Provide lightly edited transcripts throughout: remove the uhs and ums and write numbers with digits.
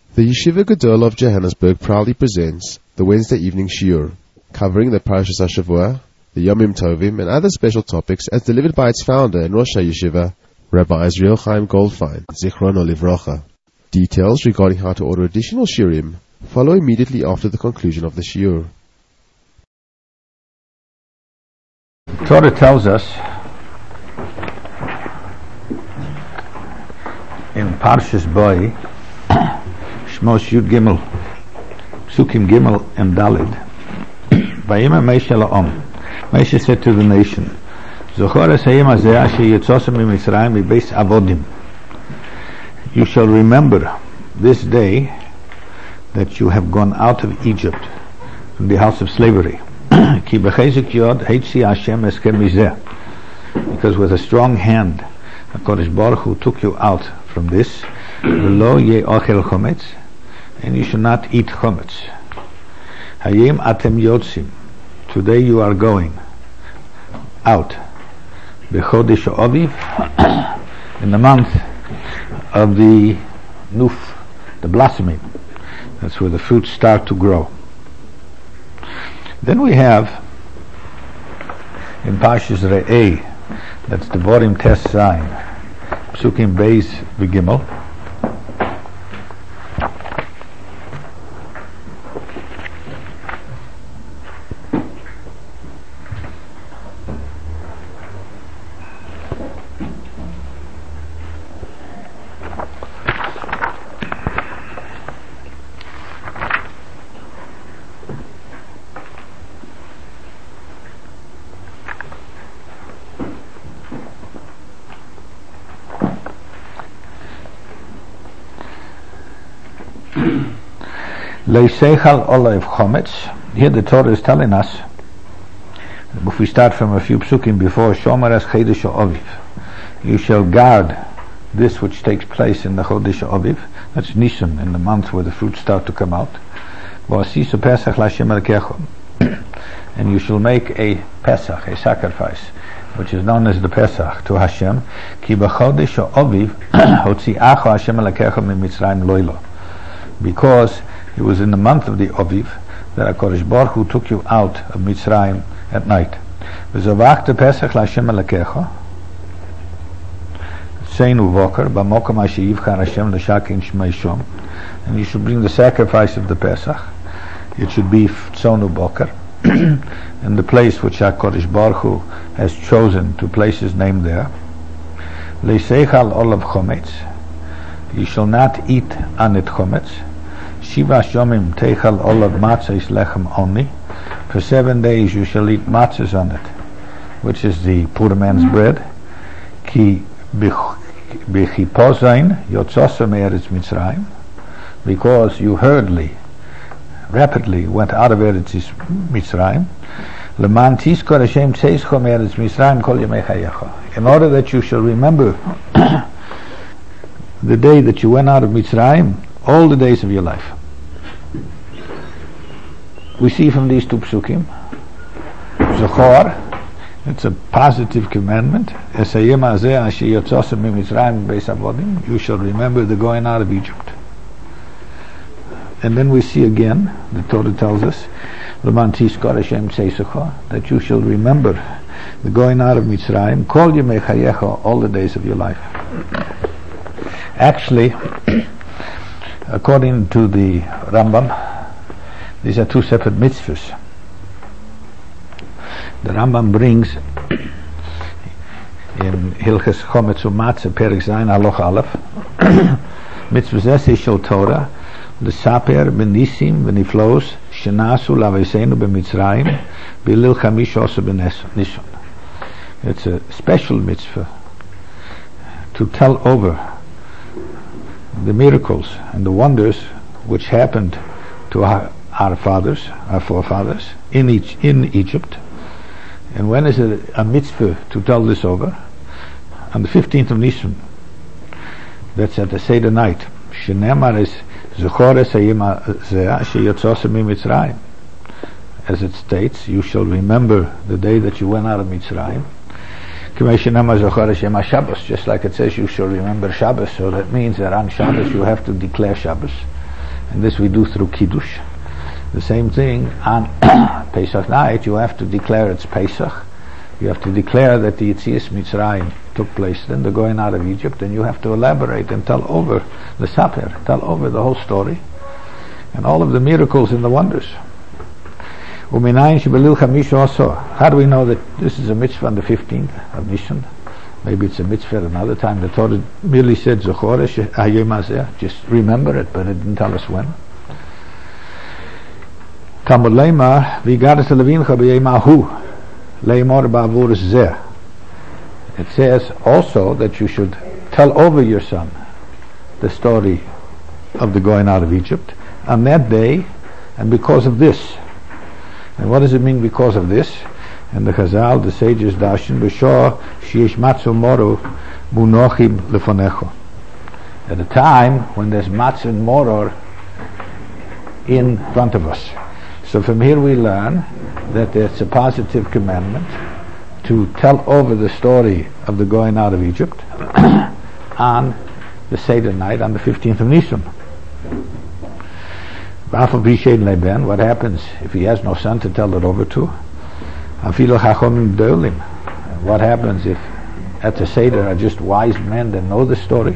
The Yeshiva Gedol of Johannesburg proudly presents the Wednesday evening shiur, covering the Parashas HaShavua, the Yomim Tovim, and other special topics as delivered by its founder and Rosh HaYeshiva, Rabbi Israel Chaim Goldfein, Zichrono Livrocha. Details regarding how to order additional shiurim follow immediately after the conclusion of the shiur. Torah tells us in Parshas Boi, Shmos Yud Gimel, Psukim Gimel and Dalid, Vayima Moshe la'om. Moshe said to the nation, Zochor es hayom hazeh asher yitzosem miMitzrayim mibeis avodim. You shall remember this day that you have gone out of Egypt from the house of slavery. Ki b'chezek yod heitzi Hashem eskem mizeh. Because with a strong hand, HaKadosh Baruch Hu took you out from this. V'lo yeh ochel chometz, and you should not eat chometz. Hayim atem yotzim. Today you are going out. B'chodesh Aviv, in the month of the Nuf, the blossoming. That's where the fruits start to grow. Then we have in Parshas Re'eh, that's the Devarim Tes Zayin, Psukim Beis V'Gimel. Leiseichal Olav Chometz. Here the Torah is telling us, if we start from a few psukim before, Shomer es Chodesh Aviv, you shall guard this which takes place in the Chodesh Aviv, that's Nisan, in the month where the fruits start to come out. V'asisu Pesach l'Hashem Elokecha, and you shall make a Pesach, a sacrifice, which is known as the Pesach to Hashem. Ki b'Chodesh Aviv hotzi'acha Hashem Elokecha miMitzrayim loilo, because it was in the month of the Aviv that HaKadosh Baruch Hu took you out of Mitzrayim at night. V'zavachta Pesach l'Hashem Elokecha, Seinu Vokar, b'mokom asher yivchar Hashem l'shakin shmei shom, and you should bring the sacrifice of the Pesach. It should be Tzonu Bokar, in the place which HaKadosh Baruch Hu has chosen to place His name there. Leiseichal olav chometz, you shall not eat on it chometz. Shiva Shomim Teichal Olav Matzah Lechem only. For 7 days you shall eat matzahs on it, which is the poor man's bread. Ki B'chipozain Yotzosah Me'eretz Mitzrayim, because you rapidly went out of Eretz Mitzrayim. Leman Tizkor Hashem Tzeischo Me'eretz Mitzrayim Kol Yemei Chayecha. In order that you shall remember the day that you went out of Mitzrayim, all the days of your life. We see from these two psukim, Zochor, it's a positive commandment. You shall remember the going out of Egypt. And then we see again, the Torah tells us, that you shall remember the going out of Mitzrayim, Kol Yemei Chayecha, all the days of your life. Actually, according to the Rambam, these are two separate mitzvahs. The Rambam brings in Hilchas Chometz U'Matzah Perek Zayin Haloch Aleph, mitzvah zeh shel Torah l'saper b'nisim v'niflos shenasu l'aveiseinu b'Mitzrayim b'lil chamish osa b'Nisan. It's a special mitzvah to tell over the miracles and the wonders which happened to our forefathers in Egypt. And when is it a mitzvah to tell this over? On the 15th of Nisan. That's at the Seder night. Shenemar is Zochor es hayom hazeh asher yitzosem miMitzrayim. As it states, you shall remember the day that you went out of Mitzrayim. Just like it says you shall remember Shabbos, so that means that on Shabbos you have to declare Shabbos. and this we do through Kiddush. The same thing on Pesach night, you have to declare it's Pesach. You have to declare that the Yetzias Mitzrayim took place, then the going out of Egypt, and you have to elaborate and tell over the Saper, tell over the whole story, and all of the miracles and the wonders. How do we know that this is a mitzvah on the 15th of Nissan? Maybe it's a mitzvah at another time. The Torah merely said, just remember it, but it didn't tell us when. Talmud Leimar, it says also that you should tell over your son the story of the going out of Egypt on that day, and because of this. And what does it mean because of this? And the Chazal, the sages, Dashin, B'shor, Sheish Matzu Moro, Munochim Lefonecho. At a time when there's Matzah and Moror in front of us. So from here we learn that it's a positive commandment to tell over the story of the going out of Egypt on the Seder night, on the 15th of Nisan. What happens if he has no son to tell it over to? What happens if at the Seder are just wise men that know the story?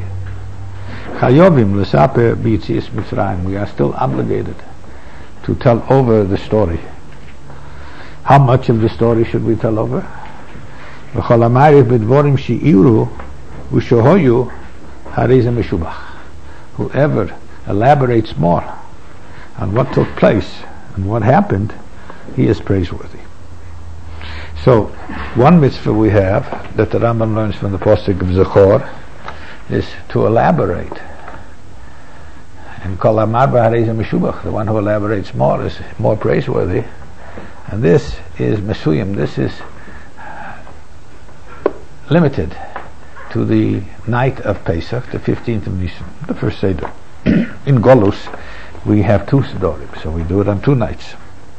We are still obligated to tell over the story. How much of the story should we tell over? Whoever elaborates more on what took place and what happened, he is praiseworthy. So, one mitzvah we have that the Rambam learns from the Pasuk of Zechor is to elaborate. And Kol Amar B'Harei Meshubach, the one who elaborates more is more praiseworthy. And this is Mesuyim, this is limited to the night of Pesach, the 15th of Nisan, the first Seder. In Golus, we have 2 Sedorim, so we do it on 2 nights.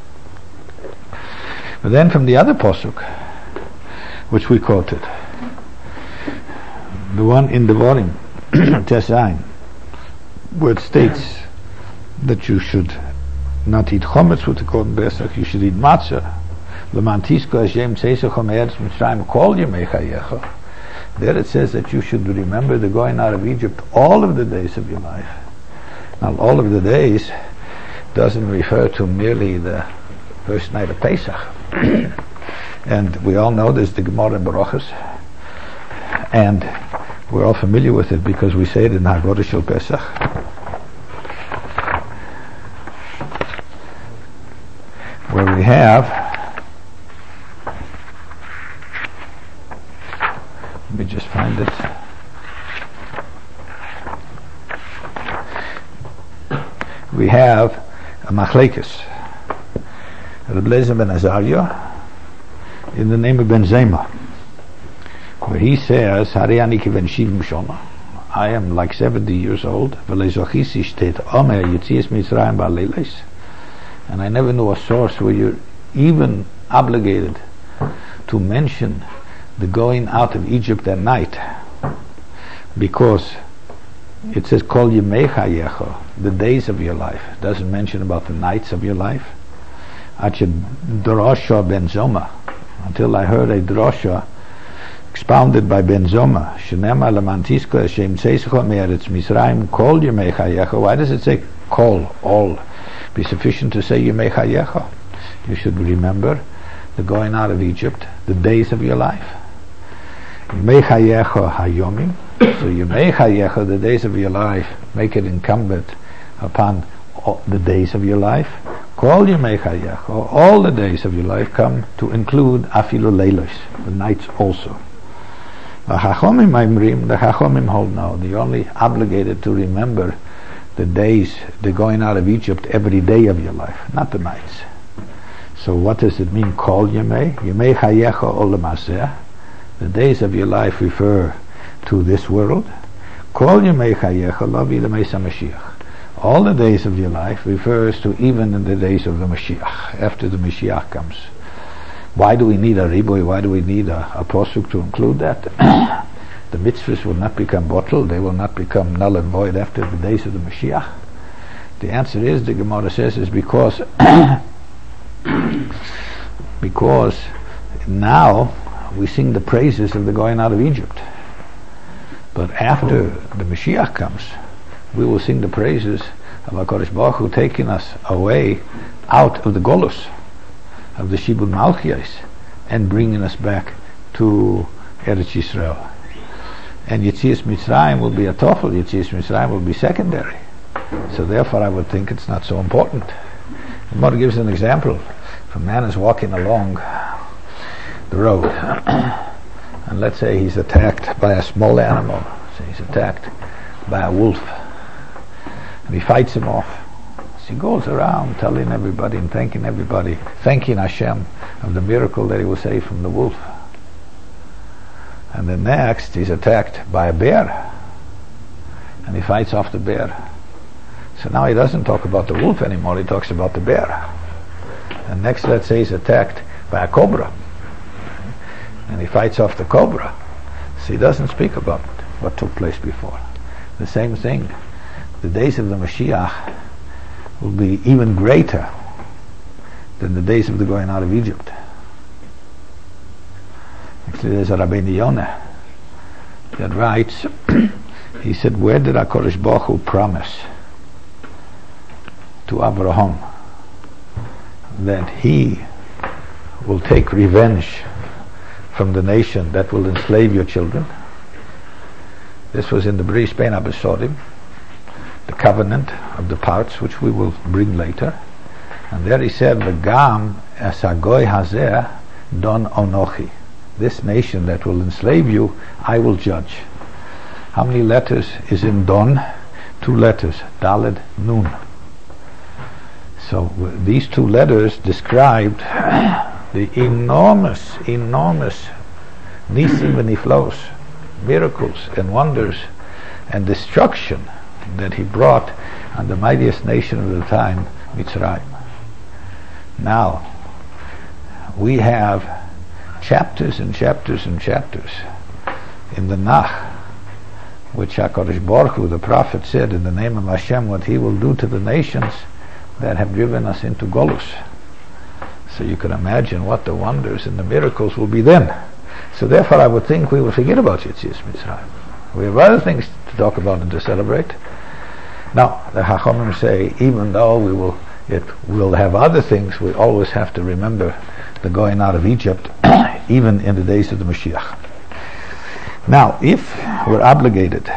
But then from the other Pasuk, which we quoted, the one in Devarim, Tesain, where it states that you should not eat chometz with the Korban Pesach, you should eat matzah. There it says that you should remember the going out of Egypt all of the days of your life. Now, all of the days doesn't refer to merely the first night of Pesach. And we all know there's the Gemara in Barachos, and we're all familiar with it because we say it in Haggadah Shel Pesach. Where we have, let me just find it. We have a machlekes, Reb Eliezer ben Azariah, in the name of Ben Zema, where he says, Hari ani kiven shivim shona, I am like 70 years old, v'lezochisi shtet omer yetzias Mitzrayim ba'leilis, and I never knew a source where you're even obligated to mention the going out of Egypt at night, because it says Kol Yemei Chayecha, the days of your life. It doesn't mention about the nights of your life. Drosha Ben Zoma, until I heard a drosha expounded by Ben Zoma. Shenema Lamantisko Hashem Tzeischo Me'eretz Misraim Kol Yemei Chayecha. Why does it say Kol, all? Be sufficient to say Yemei Chayecha. You should remember the going out of Egypt, the days of your life. Yemei Chayecha Hayomim. So Yemei Chayecha, the days of your life, make it incumbent upon the days of your life. Kol Yemei Chayecha, all the days of your life come to include Afilu Leilos, the nights also. The Chachomim hold now, they're only obligated to remember the days, the going out of Egypt every day of your life, not the nights. So what does it mean, Kol Yemei? Yemei Chayecha Ol L'Maseh. The days of your life refer to this world. Kol Yemei Chayecha Lavi L'Meisa Mashiach. All the days of your life refers to even in the days of the Mashiach, after the Mashiach comes. Why do we need a riboy? Why do we need a posuk to include that? The mitzvahs will not become bottled, they will not become null and void after the days of the Mashiach. The answer is, the Gemara says, is because because now we sing the praises of the going out of Egypt. But after the Mashiach comes, we will sing the praises of HaKadosh Baruch Hu taking us away out of the Golus, of the Shibud Malchios, and bringing us back to Eretz Yisrael. And Yetzias Mitzrayim will be a toffel, Yetzias Mitzrayim will be secondary. So therefore I would think it's not so important. The Gemara gives an example. If a man is walking along the road, and let's say he's attacked by a small animal, so he's attacked by a wolf, and he fights him off. So he goes around telling everybody and thanking everybody, thanking Hashem of the miracle that he was saved from the wolf. And then next he's attacked by a bear, and he fights off the bear. So now he doesn't talk about the wolf anymore, he talks about the bear. And next, let's say he's attacked by a cobra, and he fights off the cobra. So he doesn't speak about what took place before. The same thing, the days of the Mashiach will be even greater than the days of the going out of Egypt. Actually, there's a Rabbeinu Yonah that writes, he said, where did HaKadosh Baruch Hu promise to Abraham that he will take revenge from the nation that will enslave your children? This was in the Bris Bein HaBesorim, the covenant of the parts, which we will bring later. And there he said, V'gam es hagoy hazeh don onochi. This nation that will enslave you, I will judge. How many letters is in Don? 2 letters, Daled, Nun. So these 2 letters described the enormous nisim and niflos, miracles and wonders and destruction that he brought on the mightiest nation of the time, Mitzrayim. Now, we have chapters and chapters and chapters in the Nach, which HaKadosh Baruch Hu, the prophet, said in the name of Hashem what he will do to the nations that have driven us into Golus. So you can imagine what the wonders and the miracles will be then. So therefore I would think we will forget about Yetzias Mitzrayim. We have other things to talk about and to celebrate. Now, the Chachamim say, even though we'll have other things, we always have to remember the going out of Egypt, even in the days of the Mashiach. Now, if we're obligated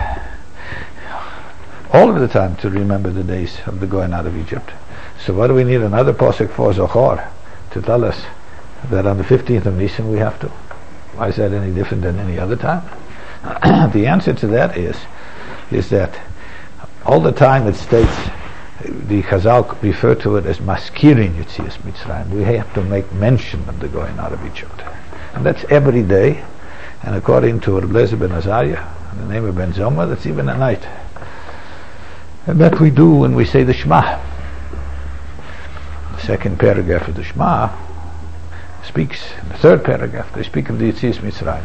all of the time to remember the days of the going out of Egypt, so what do we need another posuk for Zohar to tell us that on the 15th of Nisan we have to? Why is that any different than any other time? The answer to that is that all the time it states, the Chazal refer to it as maskirin Yetzias Mitzrayim. We have to make mention of the going out of Egypt, and that's every day. And according to Reb Eliezer ben Azariah, the name of Ben Zoma, that's even at night. And that we do when we say the Shema. The second paragraph of the Shema speaks, in the third paragraph, they speak of the Yetzias Mitzrayim.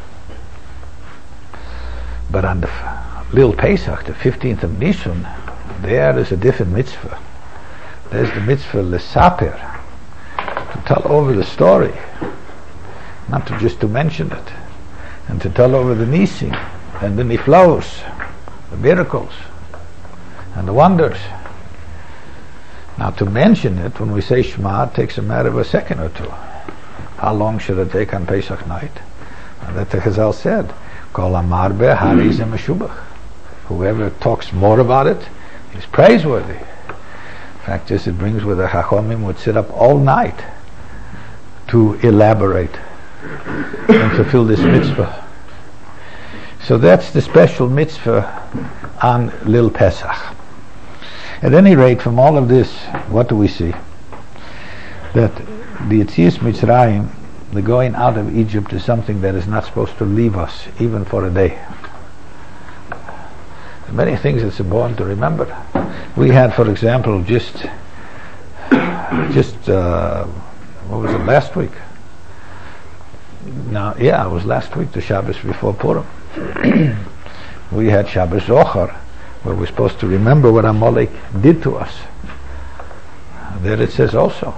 But on the Lil Pesach, the 15th of Nisan, there is a different mitzvah. There's the mitzvah Lesaper, to tell over the story, not to just to mention it, and to tell over the nisim and the niflaos, the miracles and the wonders. Now, to mention it when we say Shema, it takes a matter of a second or two. How long should it take on Pesach night? And that the Chazal said, Kol amarbe harizeh meshubach. Whoever talks more about it is praiseworthy. In fact, this it brings where the Chachamim would sit up all night to elaborate and fulfill this mitzvah. So that's the special mitzvah on Lil Pesach. At any rate, from all of this, what do we see? That the Yetzias Mitzrayim, the going out of Egypt, is something that is not supposed to leave us even for a day. There are many things that's important to remember. We had, for example, just what was it, last week? Now, it was last week, the Shabbos before Purim. We had Shabbos Zohar where we're supposed to remember what Amalek did to us. There it says also.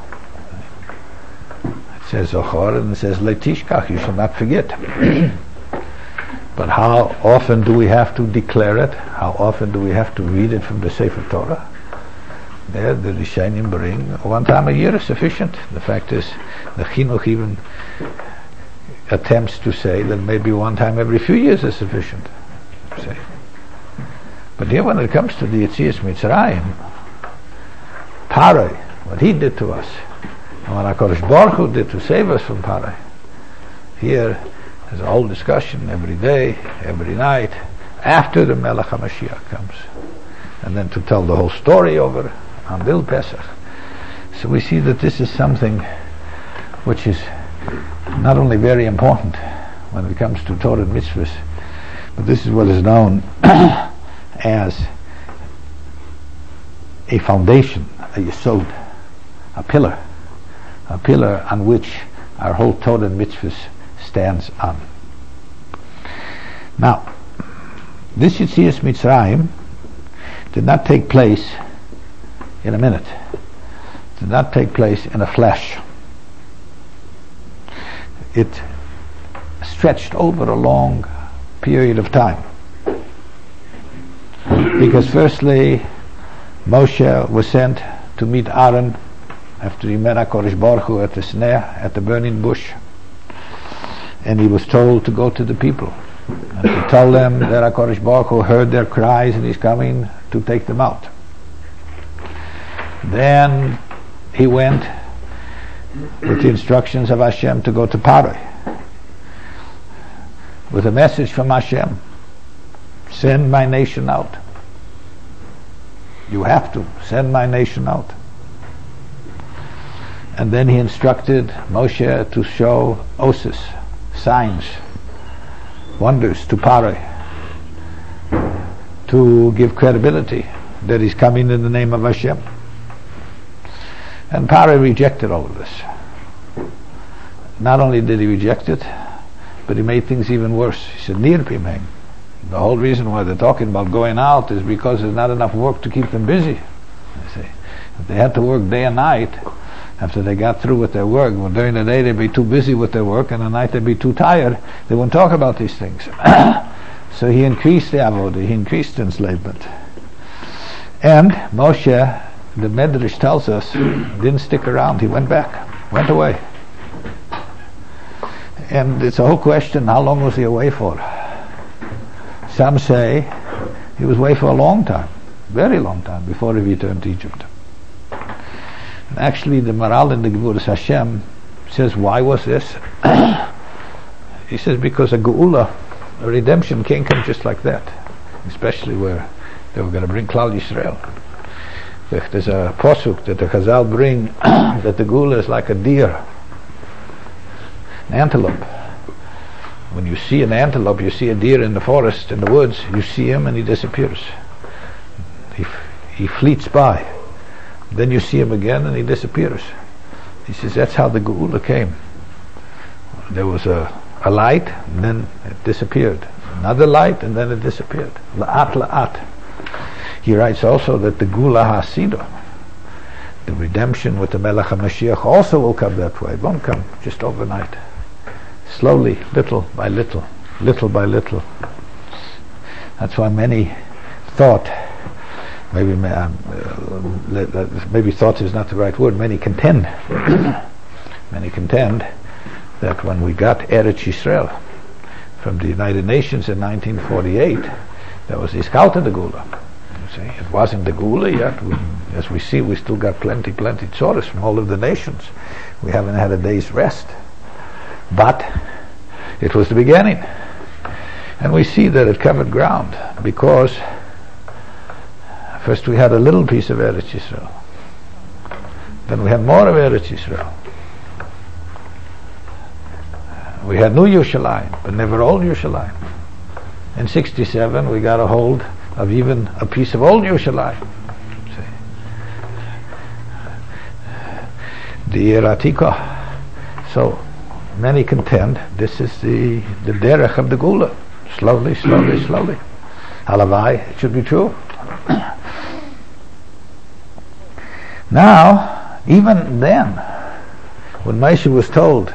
It says Zohar and it says Letishkach, you shall not forget. But how often do we have to declare it? How often do we have to read it from the Sefer Torah? There the Rishonim bring one time a year is sufficient. The fact is, the Chinuch even attempts to say that maybe one time every few years is sufficient. Say. But here when it comes to the Yetzias Mitzrayim, Parai, what he did to us, and what HaKadosh Baruch Hu did to save us from Parai, here there's a whole discussion every day, every night, after the Melech HaMashiach comes. And then to tell the whole story over on Bil Pesach. So we see that this is something which is not only very important when it comes to Torah and mitzvahs, but this is what is known as a foundation, a yesod, a pillar on which our whole Torah and mitzvahs stands on. Now, this Yetzias Mitzrayim did not take place in a minute, did not take place in a flash. It stretched over a long period of time. Because firstly, Moshe was sent to meet Aaron after he met HaKadosh Baruch Hu at the sneh, at the burning bush. And he was told to go to the people and to tell them that HaKadosh Baruch Hu heard their cries and he's coming to take them out. Then he went with the instructions of Hashem to go to Parai with a message from Hashem: send my nation out. You have to send my nation out. And then he instructed Moshe to show osis, signs, wonders to Parai, to give credibility that he's coming in the name of Hashem. And Parai rejected all of this. Not only did he reject it, but he made things even worse. He said, Nir Pimeng. The whole reason why they're talking about going out is because there's not enough work to keep them busy. You see, if they had to work day and night, after they got through with their work, well, during the day they'd be too busy with their work, and at night they'd be too tired, they wouldn't talk about these things. So he increased the avodah, he increased the enslavement. And Moshe, the Medrash tells us, didn't stick around, he went back, went away. And it's a whole question, how long was he away for? Some say he was away for a long time, very long time, before he returned to Egypt. And actually the Maral in the Gevuras Hashem says, why was this? He says, because a Geula, a redemption, can't come just like that, especially where they were going to bring Klal Yisrael. There's a posuk that the Chazal bring that the Geula is like a deer, an antelope. When you see an antelope, you see a deer in the forest, in the woods, you see him and he disappears. He fleets by. Then you see him again and he disappears. He says that's how the Geula came. There was a light and then it disappeared. Another light and then it disappeared. La'at la'at. He writes also that the Geula Hasidah, the redemption with the Melech HaMashiach, also will come that way. It won't come just overnight. Slowly, little by little, little by little. That's why many thought, maybe thought is not the right word, many contend that when we got Eretz Yisrael from the United Nations in 1948, that was the Iskalta de Geula. You see, it wasn't the Geula yet. As we see, we still got plenty tzoros from all of the nations. We haven't had a day's rest. But it was the beginning. And we see that it covered ground because first we had a little piece of Eretz Yisrael. Then we had more of Eretz Yisrael. We had New Yerushalayim, but never Old Yerushalayim. In 67 we got a hold of even a piece of Old Yerushalayim. The Eratika. So many contend this is the derech of the Geula. Slowly. Halavai, it should be true. Now, even then, when Moshe was told,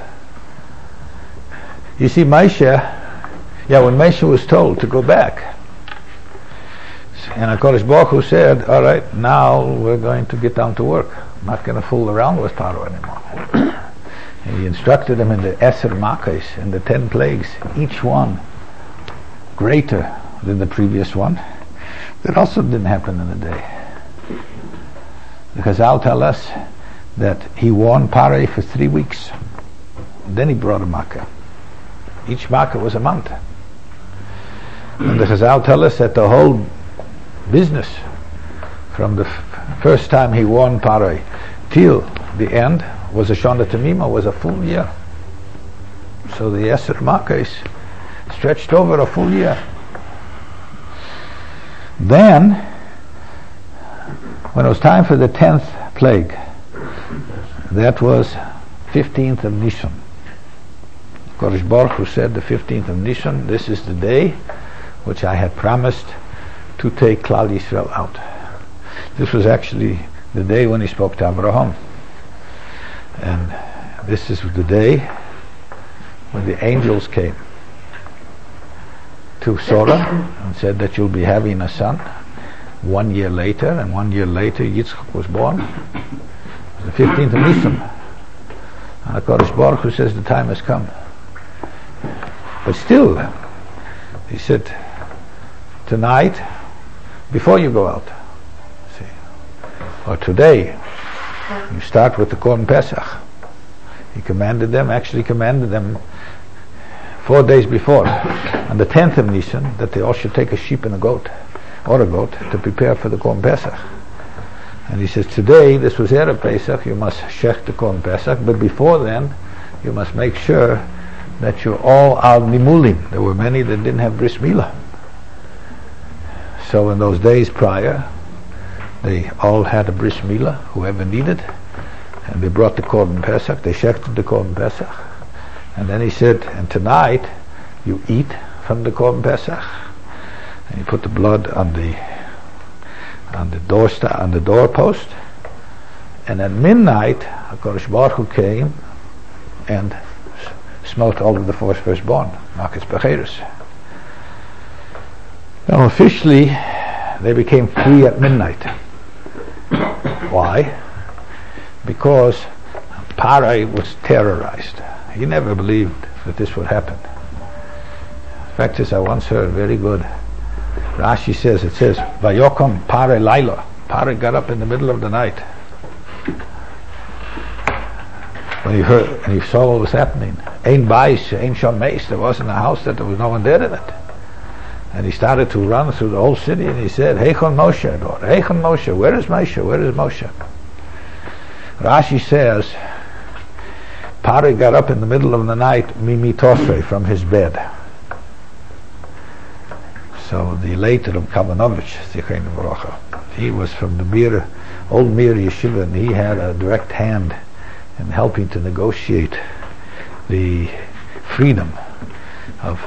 you see, when Moshe was told to go back, and HaKadosh Baruch Hu said, all right, now we're going to get down to work. I'm not going to fool around with Paro anymore. And he instructed him in the Eser Makos, in the 10 plagues, each one greater than the previous one. That also didn't happen in a day. Because I'll tell us that he warned Paro for 3 weeks. Then he brought a Makkah. Each Makkah was a month. And the Chazal tell us that the whole business, from the first time he warned Paro till the end, was a Shana Tamima, was a full year. So the Eser Makos stretched over a full year. Then, when it was time for the 10th plague, that was 15th of Nisan. Kodesh Baruch Hu said the 15th of Nisan, this is the day which I had promised to take Klal Yisrael out. This was actually the day when he spoke to Abraham. And this is the day when the angels came to Sarah and said that you'll be having a son 1 year later, and 1 year later Yitzchak was born. It was the 15th of Nisan. And HaKadosh Baruch Hu says the time has come. But still, he said, tonight, before you go out, see, or today, you start with the Korban Pesach. He commanded them 4 days before, on the 10th of Nisan, that they all should take a sheep and a goat, or a goat, to prepare for the Korban Pesach. And he says, today, this was Erev Pesach, you must shech the Korban Pesach, but before then, you must make sure that you're all al nimulim. There were many that didn't have bris milah. So in those days prior, they all had a bris milah, whoever needed, and they brought the Korban Pesach, they shechted the Korban Pesach, and then he said, and tonight you eat from the Korban Pesach, and you put the blood on the doorpost, and at midnight HaKadosh Baruch Hu came and smote all of the firstborn, Makas Becheres. Now officially they became free at midnight. Why? Because Paro was terrorized. He never believed that this would happen. The fact is, I once heard very good, Rashi says, it says, Vayokom Paro Laila. Paro got up in the middle of the night. When he heard and he saw what was happening. Ein Bais, Ein Shomeis, there wasn't a house that there was no one dead in it. And he started to run through the whole city, and he said, Heichon Moshe, daughter, Heichon Moshe, where is Moshe, where is Moshe? Rashi says, Paro got up in the middle of the night, Mimitosre, from his bed. So the later of Kavanovich, Zichreinu Baruch, he was from the old Mir Yeshiva, and he had a direct hand in helping to negotiate the freedom of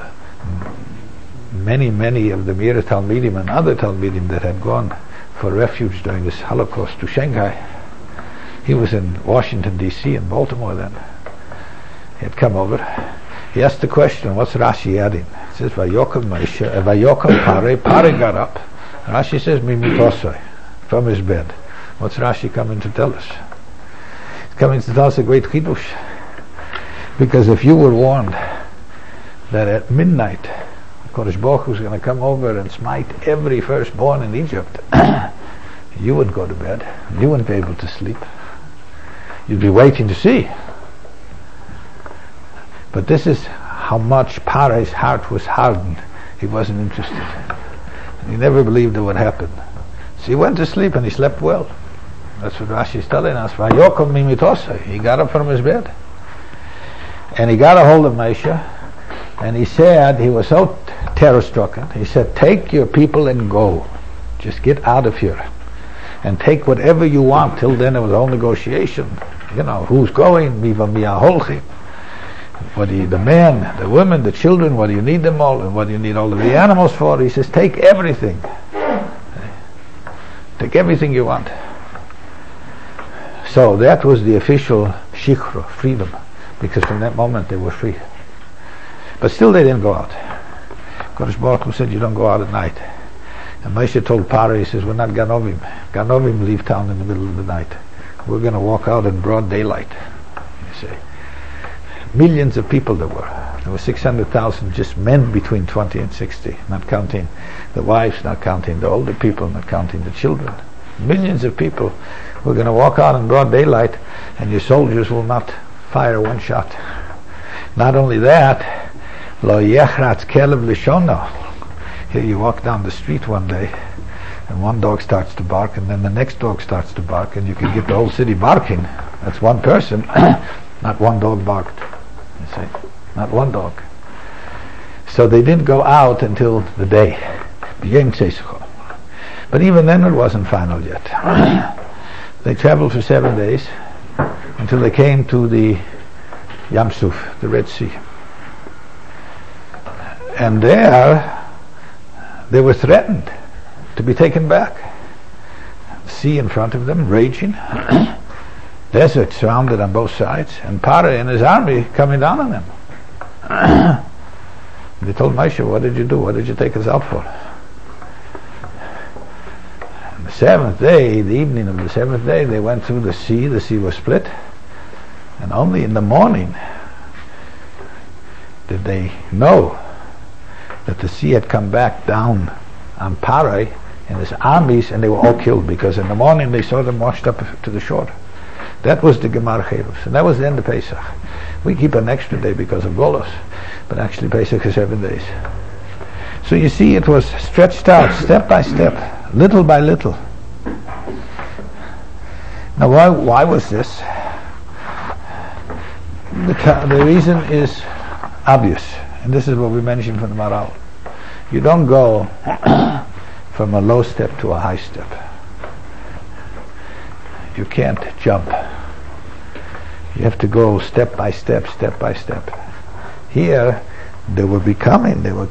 many of the Mir Talmidim and other Talmidim that had gone for refuge during this Holocaust to Shanghai. He was in Washington D.C. and Baltimore then. He had come over. He asked the question, what's Rashi adding? It says, Vayokom Paro. Paro got up. Rashi says, Mimitosai, from his bed. What's Rashi coming to tell us? He's coming to tell us a great chidush. Because if you were warned that at midnight Kodesh Baruch Hu was going to come over and smite every firstborn in Egypt, you would go to bed. You wouldn't be able to sleep. You'd be waiting to see. But this is how much Paro's heart was hardened. He wasn't interested. And he never believed it would happen. So he went to sleep and he slept well. That's what Rashi is telling us. Vayokom Mimitosai. He got up from his bed. And he got a hold of Moshe. And he said, he was so terror-stricken, he said, take your people and go. Just get out of here. And take whatever you want. Till then it was all negotiation. You know, who's going? Miva Mia Holchi. What do you, the men, the women, the children, what do you need them all? And what do you need all of the animals for? He says, take everything. Take everything you want. So that was the official shikra, freedom, because from that moment they were free. But still they didn't go out. Kodesh Baruch Hu said, you don't go out at night. And Moshe told Paro, he says, we're not Ganovim. Ganovim leave town in the middle of the night. We're going to walk out in broad daylight. You see. Millions of people there were. There were 600,000 just men between 20 and 60, not counting the wives, not counting the older people, not counting the children. Millions of people were going to walk out in broad daylight, and your soldiers will not fire one shot. Not only that, Lo yechratz kelev lishono. Here you walk down the street one day, and one dog starts to bark, and then the next dog starts to bark, and you can get the whole city barking. That's one person. Not one dog barked. You see, not one dog. So they didn't go out until the day. But even then it wasn't final yet. They traveled for 7 days until they came to the Yam Suf, the Red Sea. And there they were threatened to be taken back. Sea in front of them, raging. Desert surrounded on both sides, and Paro and his army coming down on them. They told Moshe, what did you do? What did you take us out for? On the 7th day, the evening of the 7th day, they went through the sea was split, and only in the morning did they know that the sea had come back down on Paro and his armies, and they were all killed, because in the morning they saw them washed up to the shore. That was the Gemar Cherus, and that was the end of Pesach. We keep an extra day because of Golos, but actually Pesach is 7 days. So you see, it was stretched out step by step, little by little. Now why was this? The reason is obvious, and this is what we mentioned from the Maral. You don't go from a low step to a high step. You can't jump. You have to go step by step, step by step. Here, they were coming to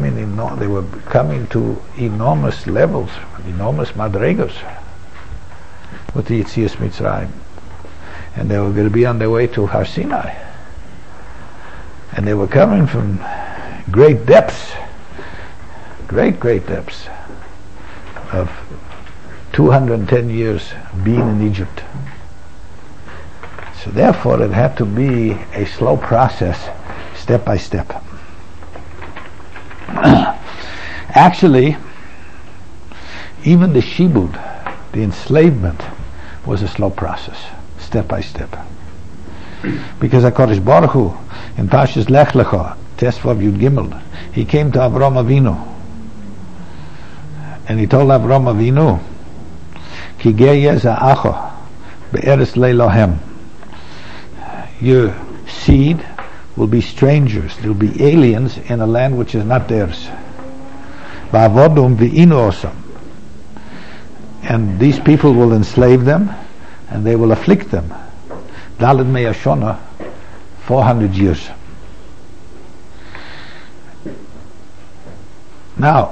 enormous levels, enormous madregos with the Yetzias Mitzrayim, and they were going to be on their way to Har Sinai, and they were coming from great depths, great depths of 210 years being in Egypt. So therefore it had to be a slow process, step by step. Actually, even the shibud, the enslavement, was a slow process, step by step. Because HaKadosh Baruch Hu, in Parshas Lech Lecha, Tesvav Yud Gimel, he came to Avram Avinu, and he told Avram Avinu, Ki ger yeza acho be'eretz leilohem. Your seed will be strangers, they'll be aliens in a land which is not theirs. Va'avodum v'inu osam. And these people will enslave them, and they will afflict them. Daled mea shona, 400 years. Now,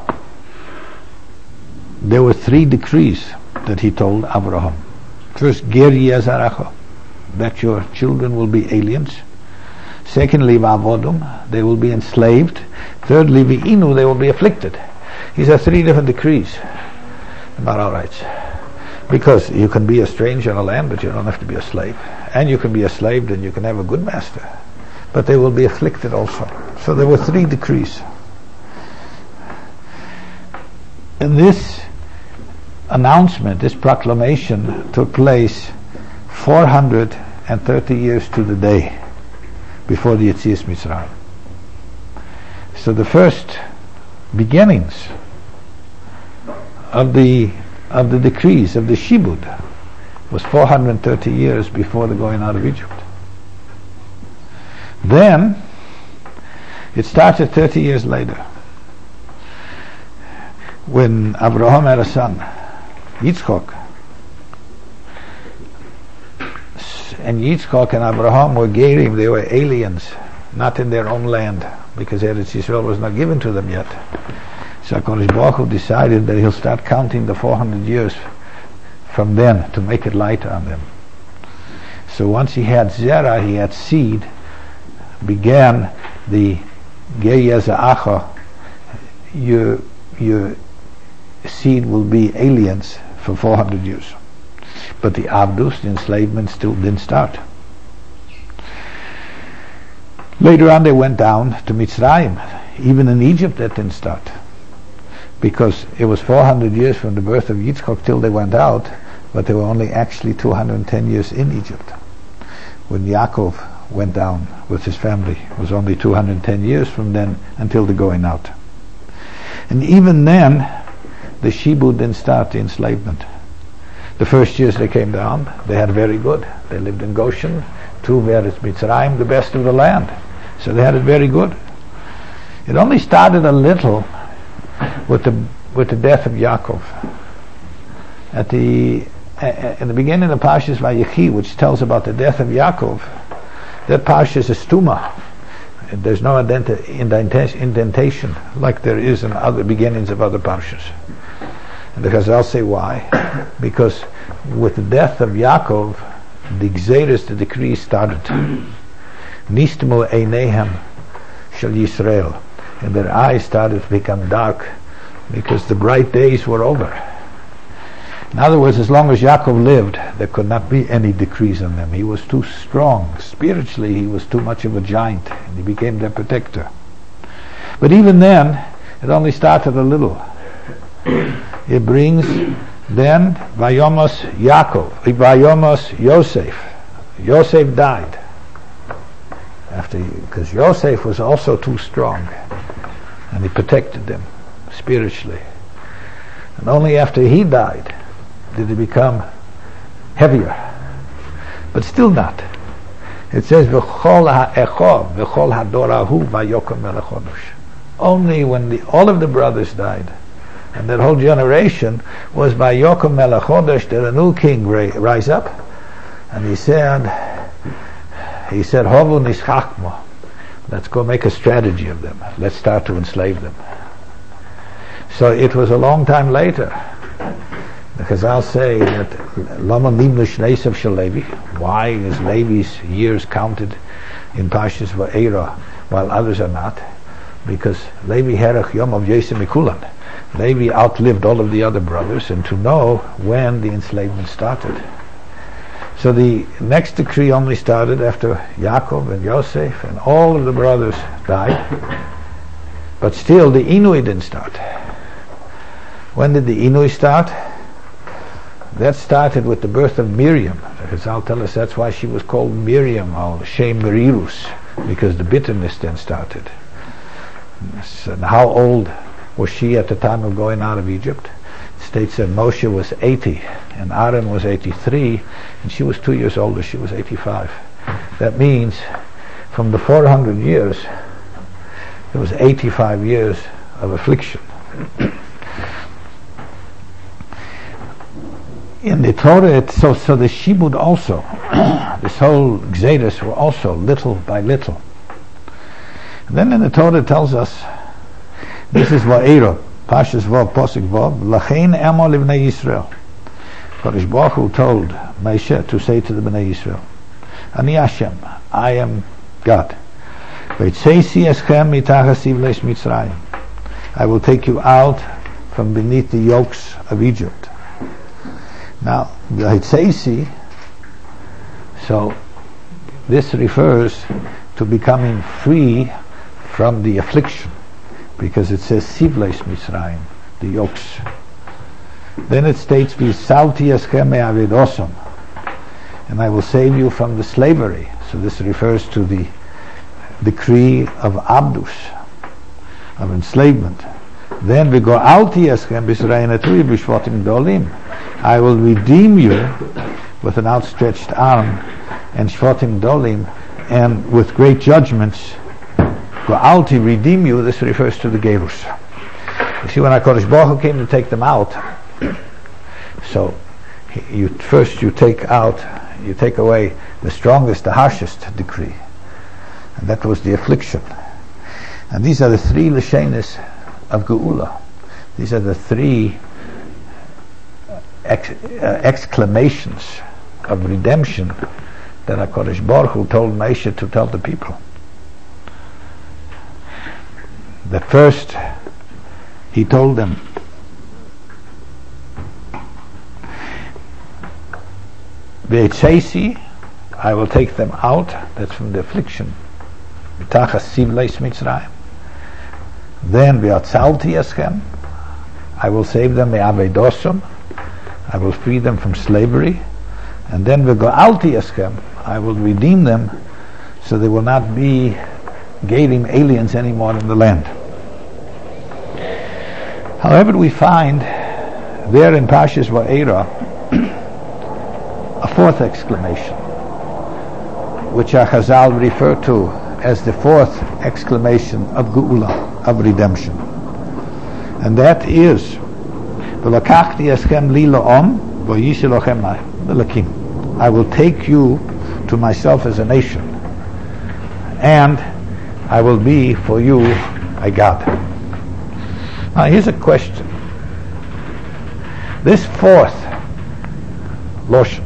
there were 3 decrees that he told Abraham. First, ger yezaracho, that your children will be aliens. Secondly, va'avodum, they will be enslaved. Thirdly, v'inu, they will be afflicted. These are 3 different decrees. About our rights. Because you can be a stranger in a land, but you don't have to be a slave. And you can be a slave, and you can have a good master. But they will be afflicted also. So there were 3 decrees. And this announcement, this proclamation, took place 430 years to the day before the Yetzias Mitzrayim. So the first beginnings of the decrees of the shibud was 430 years before the going out of Egypt. Then it started 30 years later, when Abraham had a son, Yitzchok. And Yitzchok and Abraham were gerim, they were aliens, not in their own land, because Eretz Yisrael was not given to them yet. So HaKadosh Baruch Hu decided that he'll start counting the 400 years from then to make it lighter on them. So once he had zera, he had seed, began the Geyeza'acha, your seed will be aliens for 400 years. But the Abdus, the enslavement, still didn't start. Later on they went down to Mitzrayim. Even in Egypt that didn't start. Because it was 400 years from the birth of Yitzchak till they went out, but they were only actually 210 years in Egypt. When Yaakov went down with his family, it was only 210 years from then until the going out. And even then, the Shibud didn't start, the enslavement. The first years they came down, they had very good. They lived in Goshen, to where it's Mitzrayim, the best of the land. So they had it very good. It only started a little with the death of Yaakov. At the beginning of Parshas Vayechi, which tells about the death of Yaakov, that Parsha is a stuma. There's no indentation like there is in other beginnings of other Parshas. Because I'll say why. Because with the death of Yaakov, the Gzeres, the decree started. Nistmu einehem shel Yisrael. And their eyes started to become dark because the bright days were over. In other words, as long as Yaakov lived, there could not be any decrees on them. He was too strong. Spiritually, he was too much of a giant, and he became their protector. But even then, it only started a little. It brings then Vayomos Yaakov, Vayomos Yosef. Yosef died because Yosef was also too strong, and he protected them spiritually. And only after he died did he become heavier, but still not. It says V'chol ha'echov v'chol hadorahu vayokom melech chodesh. Only when all of the brothers died, and that whole generation was by Yochum Melech Chodesh, that a new king rise up, and he said, Hovu nischachmo. Let's go make a strategy of them. Let's start to enslave them. So it was a long time later, because I'll say that Lama Nimnu Shneisav Shel Levi. Why is Levi's years counted in Parshas Va'era while others are not? Because Levi Herach Yom of Yosef Mikulan. Levi outlived all of the other brothers, and to know when the enslavement started. So the next decree only started after Yaakov and Yosef and all of the brothers died. But still the Inui didn't start. When did the Inui start? That started with the birth of Miriam. Because I'll tell us that's why she was called Miriam, or Shem Merirus, because the bitterness then started. And how old was she at the time of going out of Egypt? It states that Moshe was 80 and Aaron was 83, and she was 2 years older. She was 85. That means from the 400 years there was 85 years of affliction. In the Torah, so the Shibud also, this whole Gzeres were also little by little. And then in the Torah it tells us, this is Va'era, Pashas Vav, Posik Vav, Lachein Emo Livnei Yisrael. Kodesh Baruch Hu told Moshe to say to the Bnei Yisrael, Ani Hashem, I am God. V'etzeisi eschem mitachas ivleis Mitzrayim. I will take you out from beneath the yokes of Egypt. Now, V'etzeisi, so this refers to becoming free from the affliction, because it says Sivleis Mitzrayim, the yokes. Then it states V'salti eschem me'avedosam, and I will save you from the slavery. So this refers to the decree of Abdus, of enslavement. Then V'go'alti eschem b'Yisrael etui b'shvatim dolim, I will redeem you with an outstretched arm and shvatim dolim, and with great judgments. Go'alti, redeem you. This refers to the Gerus. You see, when HaKadosh Baruch Hu came to take them out, so you take away the strongest, the harshest decree, and that was the affliction. And these are the three Lashonos of Geula. These are the three exclamations of redemption that HaKadosh Baruch Hu told Moshe to tell the people. The first, he told them, V'etzeisi, I will take them out, that's from the affliction. B'tachas sivleis Mitzrayim. Then v'atzalti eschem, I will save them me'avedosum, I will free them from slavery. And then v'go'alti eschem, I will redeem them so they will not be Gerim aliens anymore in the land. However, we find there in Parshas Va'era a fourth exclamation, which Chazal refer to as the fourth exclamation of Geula, of redemption. And that is, V'lakachti eschem li la'om, v'yishi lochem l'lakim. I will take you to myself as a nation, and I will be for you a God. Now here's a question. This fourth lotion,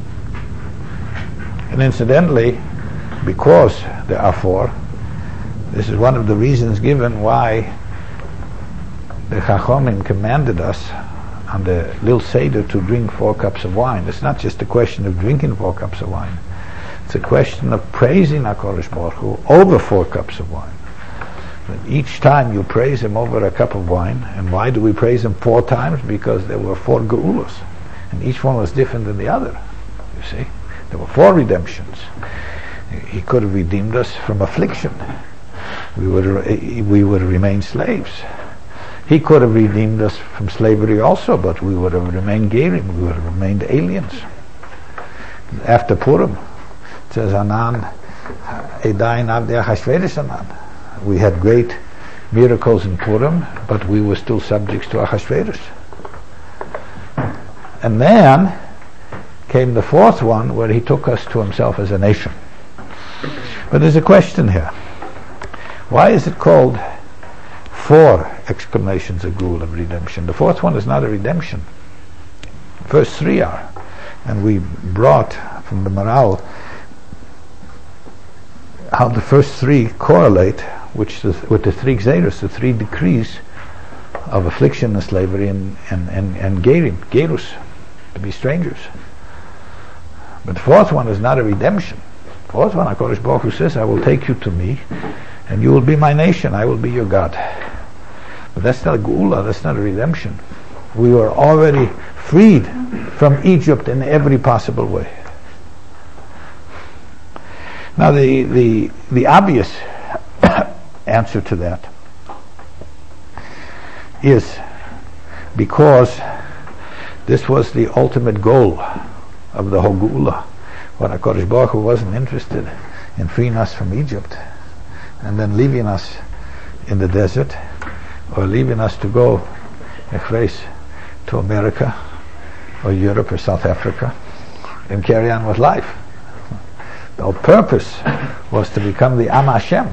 and incidentally, because there are four, this is one of the reasons given why the Chachomim commanded us on the Lil Seder to drink 4 cups of wine. It's not just a question of drinking 4 cups of wine. It's a question of praising HaKadosh Baruch Hu over 4 cups of wine. But each time you praise Him over a cup of wine, and why do we praise Him 4 times? Because there were 4 Geulos, and each one was different than the other. You see? There were 4 redemptions. He could have redeemed us from affliction. We would have remained slaves. He could have redeemed us from slavery also, but we would have remained Gerim, we would have remained aliens. After Purim, it says, Anan, Edain Avdei Achashverosh Anan. We had great miracles in Purim, but we were still subjects to Achashverosh. And then came the fourth one, where he took us to himself as a nation. But there's a question here. Why is it called 4 exclamations of Geula, of redemption? The fourth one is not a redemption. First 3 are. And we brought from the Maral how the first 3 correlate with the 3 Gzeiros, the 3 decrees of affliction and slavery and Gerim, Gerus, to be strangers. But the fourth one is not a redemption. The fourth one, HaKadosh Baruch Hu says, I will take you to me, and you will be my nation, I will be your God. But that's not a Geula, that's not a redemption. We were already freed from Egypt in every possible way. Now the obvious answer to that is because this was the ultimate goal of the whole Geula. When HaKadosh Baruch Hu wasn't interested in freeing us from Egypt and then leaving us in the desert, or leaving us to go to America or Europe or South Africa and carry on with life. The whole purpose was to become the Am Hashem,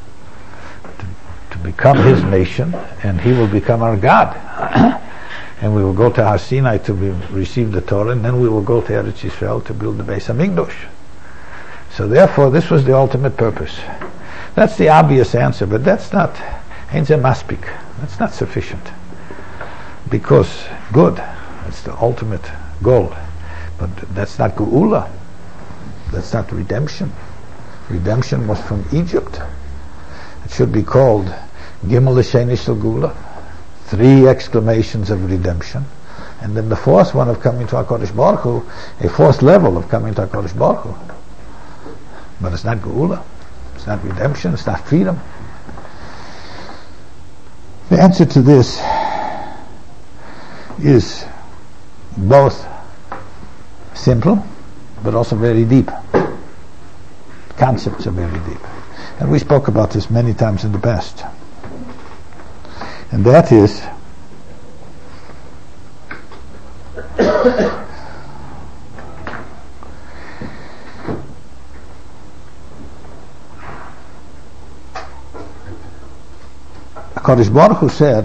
to become His nation, and He will become our God. And we will go to Har Sinai to receive the Torah, and then we will go to Eretz Yisrael to build the Beis HaMikdash. So therefore, this was the ultimate purpose. That's the obvious answer, but that's not Ein ze maspik. That's not sufficient. Because good, that's the ultimate goal. But that's not Geula. That's not redemption. Redemption was from Egypt. It should be called Gimel L'Sheni Shel Geula. 3 exclamations of redemption. And then the fourth one of coming to HaKadosh Baruch Hu, a fourth level of coming to HaKadosh Baruch Hu. But it's not Geula. It's not redemption. It's not freedom. The answer to this is both simple but also very deep. Concepts are very deep. And we spoke about this many times in the past. And that is HaKadosh Baruch Hu said,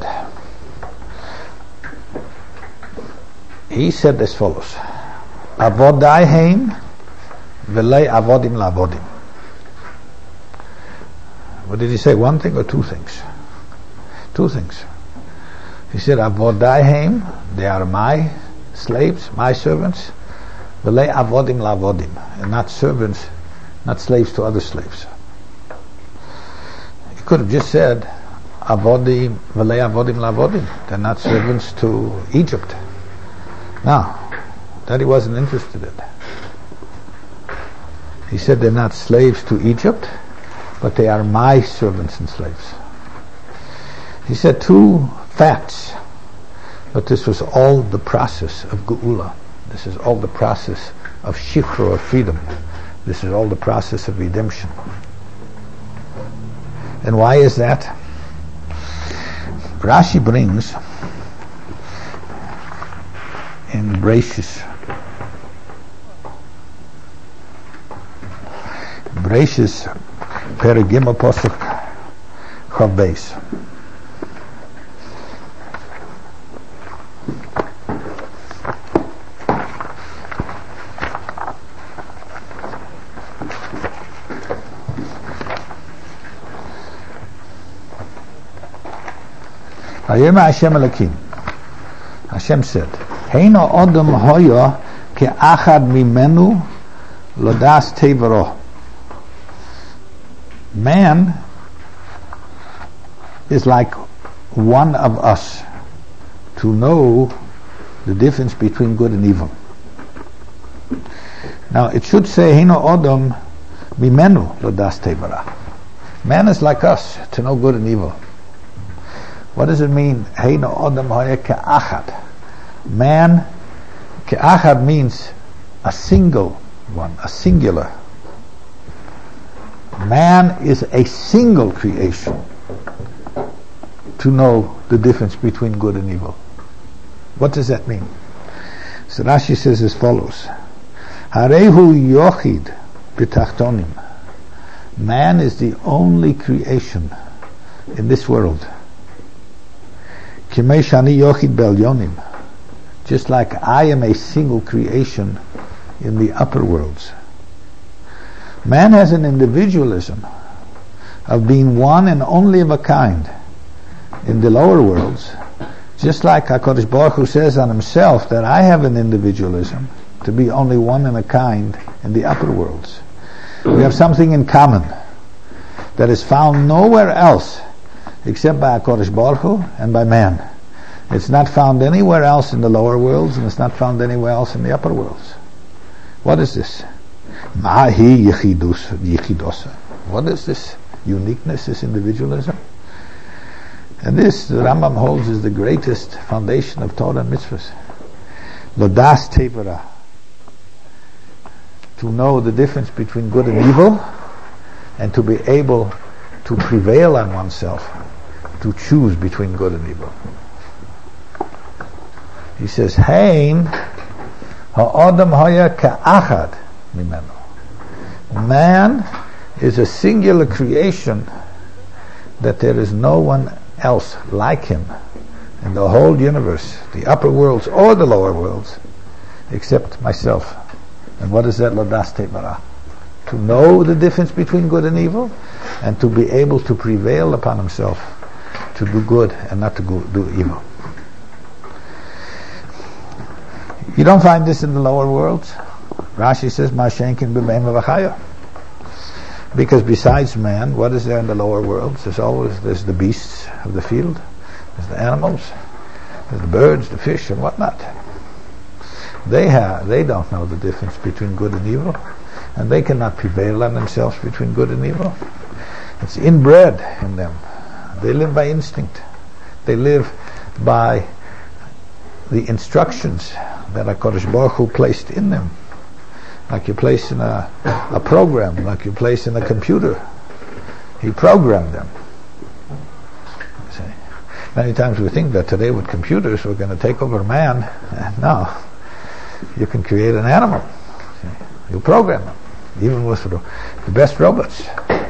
He said as follows, Avodai heim V'lei avodim la'avodim. What did he say? One thing or two things? Two things. He said, Avodaihem, they are my slaves, my servants. V'lei avodim la'avodim. And not servants, not slaves to other slaves. He could have just said, Avodim, v'lei avodim la'avodim. They're not servants to Egypt. No, that he wasn't interested in. He said they're not slaves to Egypt, but they are my servants and slaves. He said two facts, but this was all the process of Geula. This is all the process of Shikra, or freedom. This is all the process of redemption. And why is that? Rashi brings in Bereshis Perek Gimel Pasuk Chav Beis. Hayema Hashem Elokim. Hashem said, Heino Odom Hoya Ke'achad Mimenu Lodas Tevaro. Man is like one of us to know the difference between good and evil. Now it should say Heino Odom Mimenu Lodas Tevara. Man is like us to know good and evil. What does it mean? Heino Odom Hoya Ke'achad. Man, Ke'achad means a single one, a singular. Man is a single creation to know the difference between good and evil. What does that mean? So Rashi says as follows: Harehu yochid b'tachtonim. Man is the only creation in this world. Kimei shani yochid b'elyonim. Just like I am a single creation in the upper worlds. Man has an individualism of being one and only of a kind in the lower worlds, just like HaKadosh Baruch Hu says on himself that I have an individualism to be only one and a kind in the upper worlds. We have something in common that is found nowhere else except by HaKadosh Baruch Hu and by man. It's not found anywhere else in the lower worlds, and it's not found anywhere else in the upper worlds. What is this? Ma'hi yichidosa. What is this uniqueness, this individualism? And this, the Rambam holds, is the greatest foundation of Torah and mitzvahs. Lodas tevara. To know the difference between good and evil, and to be able to prevail on oneself, to choose between good and evil. He says, Hein ha'adam haya ka'achad mimenu. Man is a singular creation that there is no one else like him in the whole universe, the upper worlds or the lower worlds, except myself. And what is that? Lodas tevara. To know the difference between good and evil, and to be able to prevail upon himself to do good and not to do evil. You don't find this in the lower worlds. Rashi says, Ma'ashenkin b'meim v'chaya. Because besides man, what is there in the lower worlds? There's the beasts of the field, there's the animals, there's the birds, the fish, and whatnot. They don't know the difference between good and evil, and they cannot prevail on themselves between good and evil. It's inbred in them. They live by instinct. They live by the instructions that HaKadosh Baruch Hu placed in them. Like you place in a program, like you place in a computer. He programmed them. See? Many times we think that today with computers we're going to take over man. No. You can create an animal. See? You program them. Even with the best robots.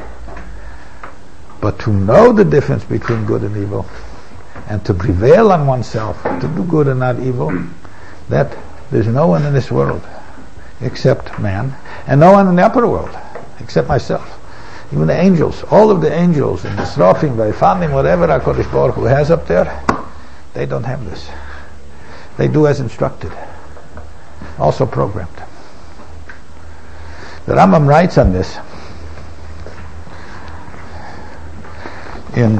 But to know the difference between good and evil, and to prevail on oneself, to do good and not evil, that there's no one in this world except man, and no one in the upper world except myself. Even the angels, all of the angels and the Srafim, Vaifanim, whatever HaKadosh Baruch Hu has up there, they don't have this. They do as instructed, also programmed. The Rambam writes on this in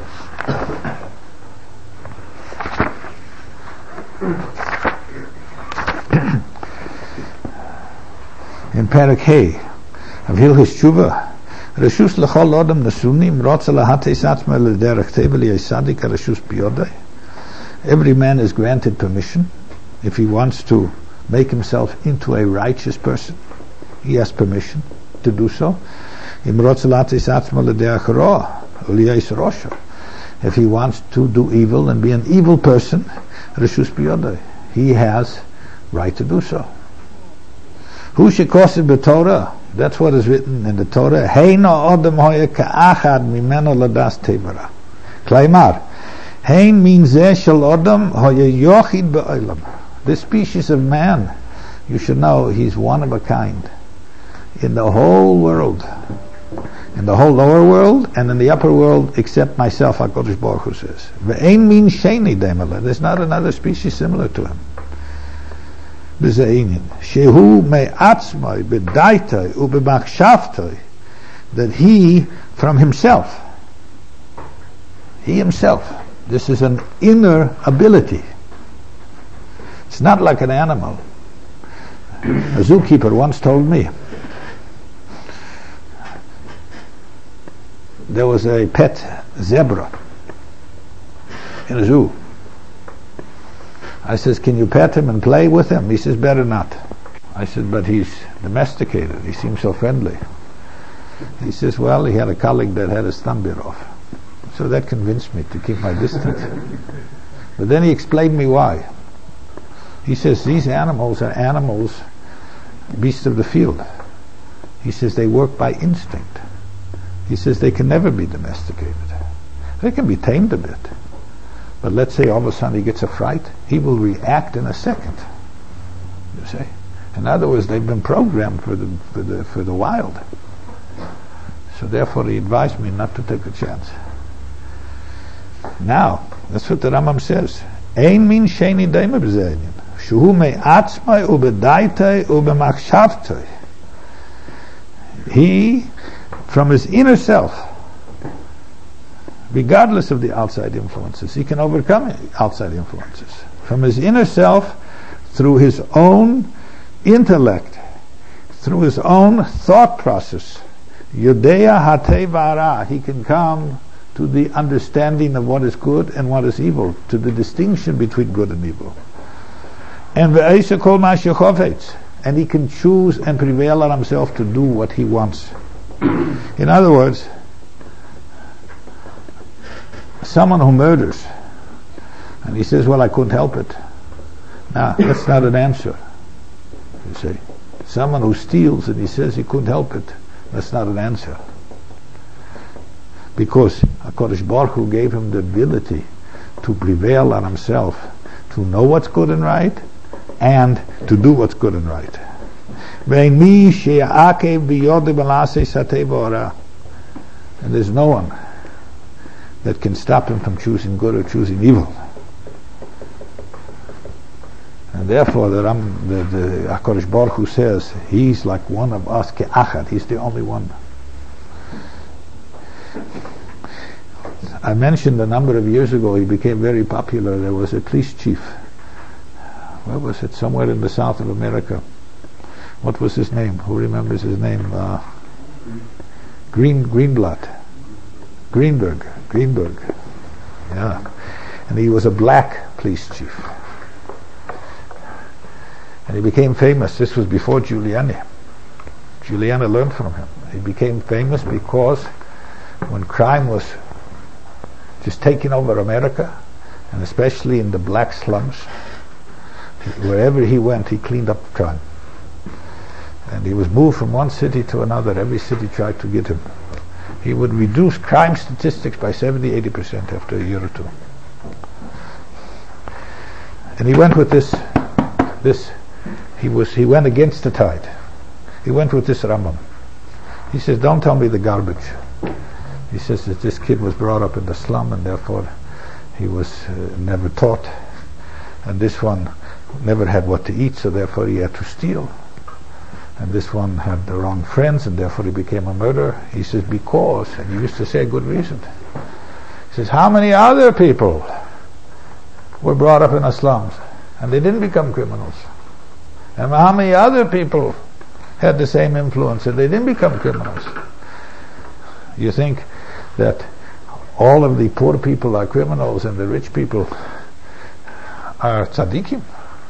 Perek Hey of Hilchos Tshuva. Reshus lechol adam nasunim rotza lahates atzma lederech tevel yesadik reshus biyodai. Every man is granted permission if he wants to make himself into a righteous person. He has permission to do so. Im rotza lahates atzma lederech roa uliyes rosha. If he wants to do evil and be an evil person, reshus biyodai, he has right to do so. Who shekosid b'Torah? That's what is written in the Torah. Heino odem hoye ka'achad mimeno ladas tevara. Klaimar. Hein means zeh shel odem hoye yochid be'olam. This species of man, you should know, he's one of a kind. In the whole world. In the whole lower world and in the upper world, except myself, HaKadosh Baruch Hu says. Ve'ein means sheni demela. There's not another species similar to him. Shehu me'atzmai b'daitai u'b'machshavtai, that he from himself, this is an inner ability. It's not like an animal. A zookeeper once told me there was a pet zebra in a zoo. I says, can you pet him and play with him? He says, better not. I said, but he's domesticated. He seems so friendly. He says, well, he had a colleague that had his thumb bit off. So that convinced me to keep my distance. But then he explained me why. He says, these animals are animals, beasts of the field. He says, they work by instinct. He says, they can never be domesticated. They can be tamed a bit. But let's say all of a sudden he gets a fright, he will react in a second. You see? In other words, they've been programmed for the wild. So therefore he advised me not to take a chance. Now, that's what the Rambam says. Ein min sheni daima b'zeinin. Shuhu me'atzmai u'b'daitai u'b'machshavtai. He, from his inner self, regardless of the outside influences, he can overcome outside influences. From his inner self, through his own intellect, through his own thought process, Yodea hatei v'ara, he can come to the understanding of what is good and what is evil, to the distinction between good and evil. And ve'eisa kol ma shechofetz, and he can choose and prevail on himself to do what he wants. In other words, someone who murders, and he says, well, I couldn't help it. Now, that's not an answer. You see, someone who steals and he says he couldn't help it, that's not an answer. Because HaKadosh Baruch Hu gave him the ability to prevail on himself, to know what's good and right, and to do what's good and right. And there's no one that can stop him from choosing good or choosing evil. And therefore the HaKadosh Baruch Hu says he's like one of us, ke'achad, he's the only one. I mentioned a number of years ago he became very popular. There was a police chief. Where was it? Somewhere in the south of America. What was his name? Who remembers his name? Greenblatt. Greenberg. Yeah. And he was a black police chief. And he became famous. This was before Giuliani. Giuliani learned from him. He became famous because when crime was just taking over America, and especially in the black slums, wherever he went, he cleaned up crime. And he was moved from one city to another. Every city tried to get him. He would reduce crime statistics by 70-80% after a year or two. And he went with this he went against the tide. He went with this Rambam. He says, don't tell me the garbage. He says that this kid was brought up in the slum and therefore he was never taught, and this one never had what to eat, so therefore he had to steal, and this one had the wrong friends and therefore he became a murderer. He says, because, and he used to say a good reason. He says, how many other people were brought up in the slums and they didn't become criminals? And how many other people had the same influence and they didn't become criminals? You think that all of the poor people are criminals and the rich people are tzaddikim?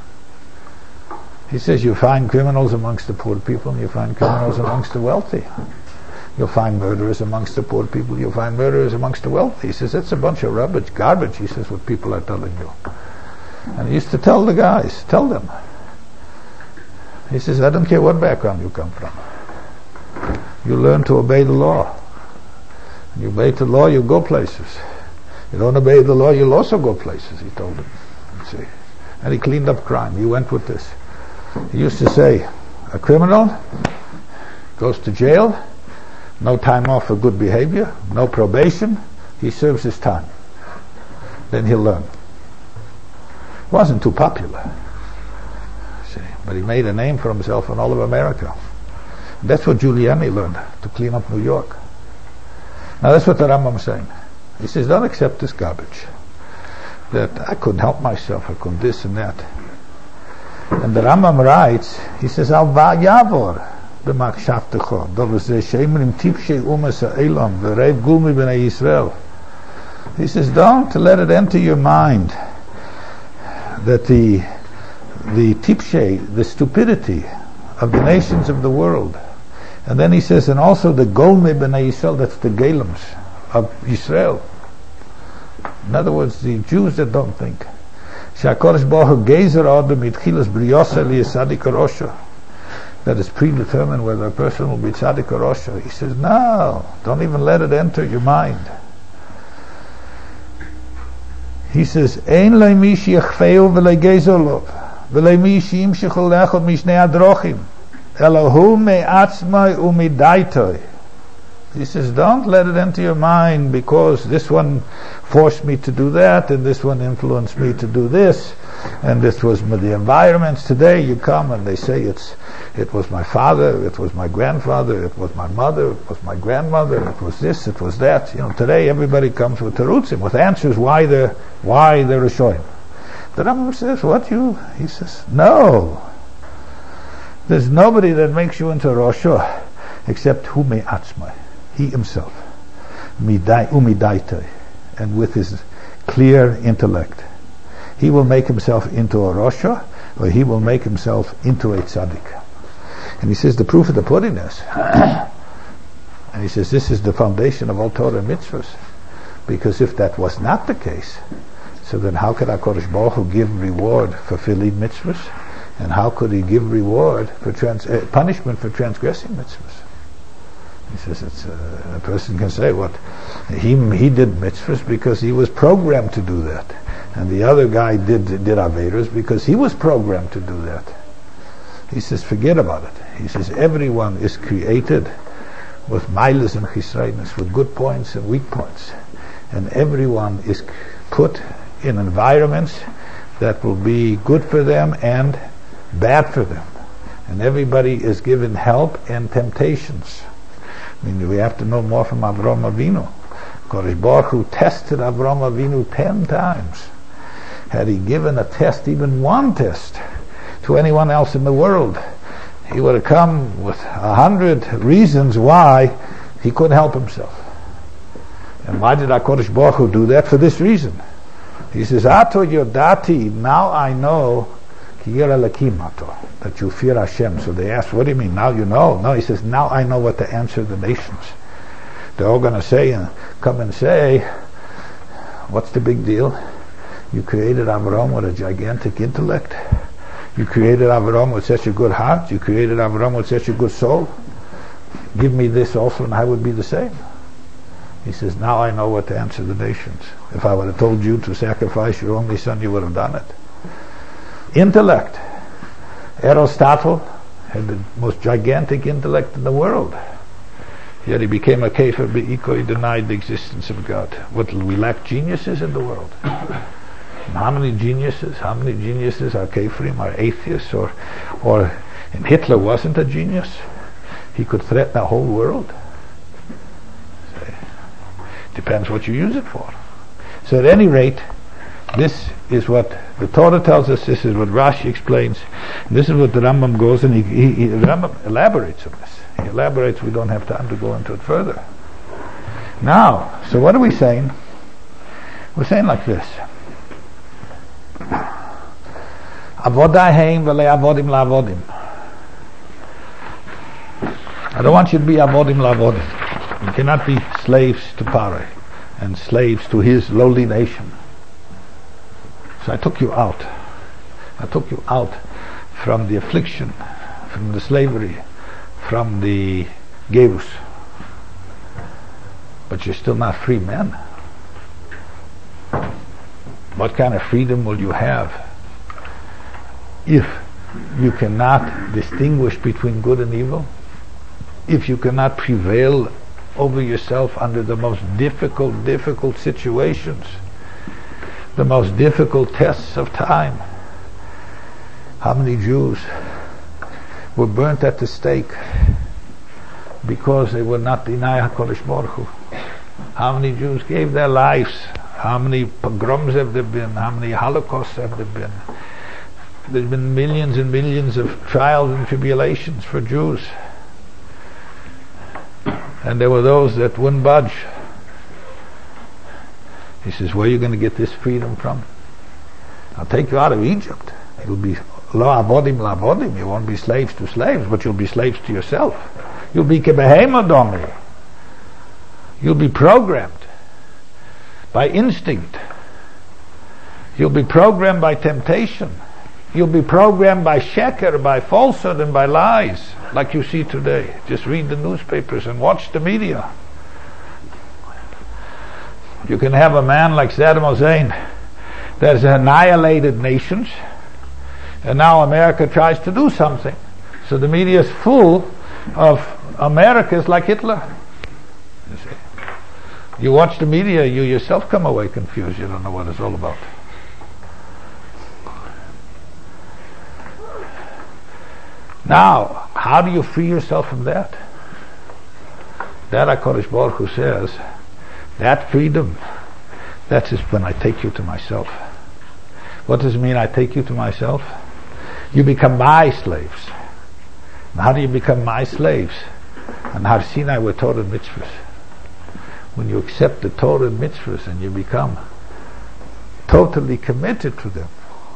He says you find criminals amongst the poor people and you find criminals amongst the wealthy. You'll find murderers amongst the poor people, you'll find murderers amongst the wealthy. He says that's a bunch of rubbish, garbage, he says, what people are telling you. And he used to tell the guys, tell them. He says, I don't care what background you come from. You learn to obey the law. You obey the law, you go places. You don't obey the law, you'll also go places, he told them. See? And he cleaned up crime. He went with this. He used to say, a criminal goes to jail, no time off for good behavior, no probation, he serves his time. Then he'll learn. Wasn't too popular, see, but he made a name for himself in all of America. And that's what Giuliani learned, to clean up New York. Now that's what the Rambam is saying. He says, don't accept this garbage. That I couldn't help myself, I couldn't this and that. And the Rambam writes, he says, Al va'yavor b'machshavtecho, dov'zeh she'imrim tipshei umas ha'elam, v'reiv gulmi b'nei Yisrael. He says, don't let it enter your mind that the tipshei, the stupidity of the nations of the world. And then he says, and also the Golme B'nai Yisrael, that's the Galams of Yisrael. In other words, the Jews that don't think. Sha'kodesh Baruch Hu Gezer Adam Itchilas Briyosa Liyasadik Rosha. That is predetermined whether a person will be Tzadik or Rosha. He says, no, don't even let it enter your mind. He says, Ein lei mi shiachfeu v'lei gezer lov, v'lei mi shiimshichu lechot mishnei adrochim. He says, don't let it into your mind because this one forced me to do that and this one influenced me to do this and this was the environments. Today you come and they say it was my father, it was my grandfather, it was my mother, it was my grandmother, it was this, it was that. You know, today everybody comes with terutzim, with answers why they're Rishonim. The Rambam says, he says, no. There's nobody that makes you into Rosha except Hu Me'atzmai, he himself, Umidaitoi, and with his clear intellect. He will make himself into a Rosha, or he will make himself into a tzaddik. And he says the proof of the pudding is, and he says this is the foundation of all Torah and mitzvahs, because if that was not the case, so then how could HaKadosh Baruch Hu give reward for fulfilling mitzvahs? And how could he give reward for punishment for transgressing mitzvahs? He says a person can say, what? He did mitzvahs because he was programmed to do that. And the other guy did averos because he was programmed to do that. He says, forget about it. He says, everyone is created with milas and chisreinis, with good points and weak points. And everyone is put in environments that will be good for them and bad for them, and everybody is given help and temptations. I mean, we have to know more from Avraham Avinu. Kodesh Baruch Hu tested Avraham Avinu 10 times. Had he given a test, even one test, to anyone else in the world, he would have come with 100 reasons why he couldn't help himself. And why did HaKadosh Baruch Hu do that? For this reason. He says, Ato Yodati, now I know that you fear Hashem. So they asked, what do you mean, now you know? No, he says, now I know what to answer the nations. They're all going to say, come and say, what's the big deal? You created Avraham with a gigantic intellect. You created Avraham with such a good heart. You created Avraham with such a good soul. Give me this also and I would be the same. He says, now I know what to answer the nations. If I would have told you to sacrifice your only son, you would have done it. Intellect. Aristotle had the most gigantic intellect in the world. Yet he became a kafir be'iko, he denied the existence of God. What, we lack geniuses in the world? And how many geniuses are kafirim, are atheists, or and Hitler wasn't a genius. He could threaten the whole world. Depends what you use it for. So at any rate, this is what the Torah tells us, this is what Rashi explains, and this is what the Rambam goes, and the Rambam elaborates on this. He elaborates, we don't have time to go into it further. Now, so what are we saying? We're saying like this. Avodah heim v'le avodim la'avodim. I don't want you to be avodim la'avodim. You cannot be slaves to Parah and slaves to his lowly nation. So I took you out. I took you out from the affliction, from the slavery, from the gerus. But you're still not free men. What kind of freedom will you have if you cannot distinguish between good and evil? If you cannot prevail over yourself under the most difficult situations, the most difficult tests of time? How many Jews were burnt at the stake because they would not deny HaKadosh Baruch Hu? How many Jews gave their lives? How many pogroms have there been? How many holocausts have there been? There's been millions and millions of trials and tribulations for Jews. And there were those that wouldn't budge. He says, where are you going to get this freedom from? I'll take you out of Egypt. It'll be lo avodim la'avodim. You won't be slaves to slaves, but you'll be slaves to yourself. You'll be kebehemodomi. You'll be programmed by instinct. You'll be programmed by temptation. You'll be programmed by sheker, by falsehood and by lies, like you see today. Just read the newspapers and watch the media. You can have a man like Saddam Hussein that has annihilated nations, and now America tries to do something. So the media is full of Americas like Hitler. You see. You watch the media, you yourself come away confused. You don't know what it's all about. Now, how do you free yourself from that? That HaKadosh Baruch Hu says, that freedom, that is when I take you to myself. What does it mean, I take you to myself? You become my slaves. And how do you become my slaves? And Har Sinai were Torah and mitzvahs. When you accept the Torah and mitzvahs and you become totally committed to them,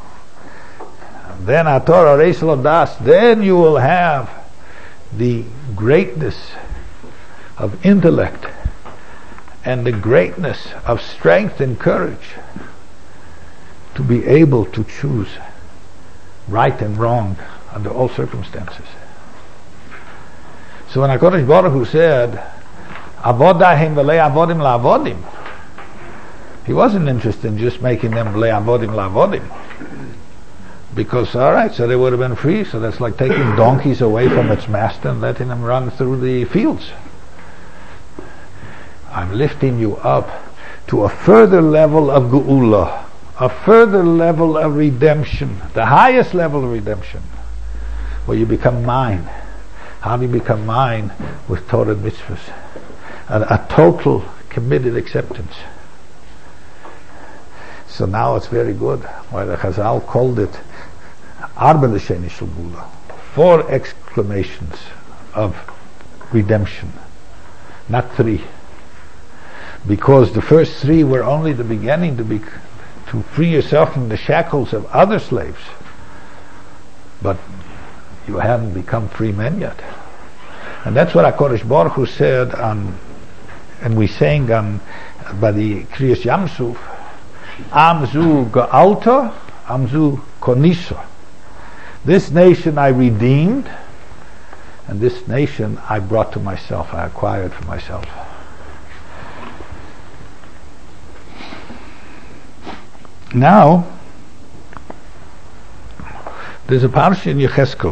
then HaTorah Reis Lo Das, then you will have the greatness of intellect and the greatness of strength and courage to be able to choose right and wrong under all circumstances. So when HaKadosh Baruch Hu said, Avodah heim v'le avodim la'avodim, he wasn't interested in just making them le avodim la'avodim. Because, alright, so they would have been free, so that's like taking donkeys away from its master and letting them run through the fields. I'm lifting you up to a further level of geula, a further level of redemption, the highest level of redemption, where you become mine. How do you become mine? With Torah and mitzvahs. A total committed acceptance. So now it's very good. Why the Chazal called it Arba L'Sheni Shel Gula, 4 exclamations of redemption, not 3. Because the first 3 were only the beginning to free yourself from the shackles of other slaves. But you haven't become free men yet. And that's what HaKadosh Baruch Hu said and we sang by the Kriyas Yamsuf, Amzu Ga'alta, Amzu Konisa. This nation I redeemed, and this nation I brought to myself, I acquired for myself. Now, There's a parsha in Yecheskel.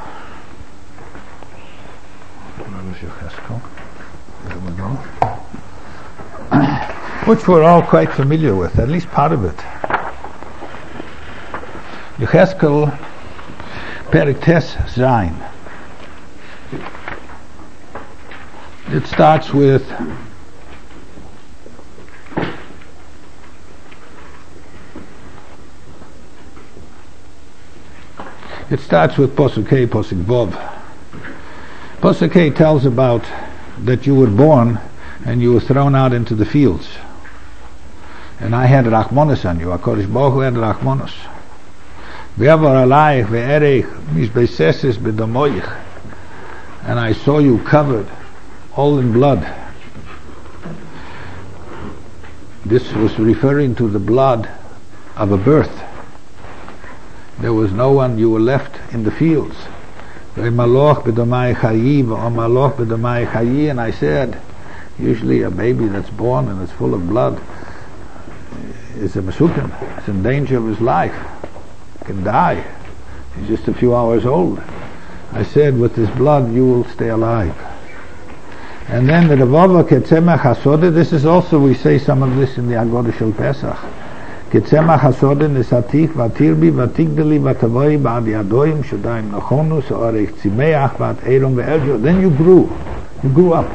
Where is Yecheskel? There we go. Which we're all quite familiar with, at least part of it. Yecheskel, Perek Tes Zayin. It starts with Posuk Hey, Posuk Vov. Posuk Hey tells about that you were born and you were thrown out into the fields. And I had Rachmanos on you. HaKadosh Baruch Hu had Rachmanos. Ve'avar alayich ve'erech mizbeseses b'damoich. And I saw you covered all in blood. This was referring to the blood of a birth. There was no one, you were left in the fields. And I said, usually a baby that's born and it's full of blood is a mesukim. It's in danger of his life. Can die. He's just a few hours old. I said, with this blood you will stay alive. And then the Revava Ketzemach Hasodeh, this is also, we say some of this in the Agodah Shel Pesach. Ketzemach Hasodeh Nesatich Vatirbi Vatigdali Vatavoi Ba'ad Yadoim Shodaim Nachonu So'arech Tzimeach Vat Eirom Ve'eljo. Then you grew up.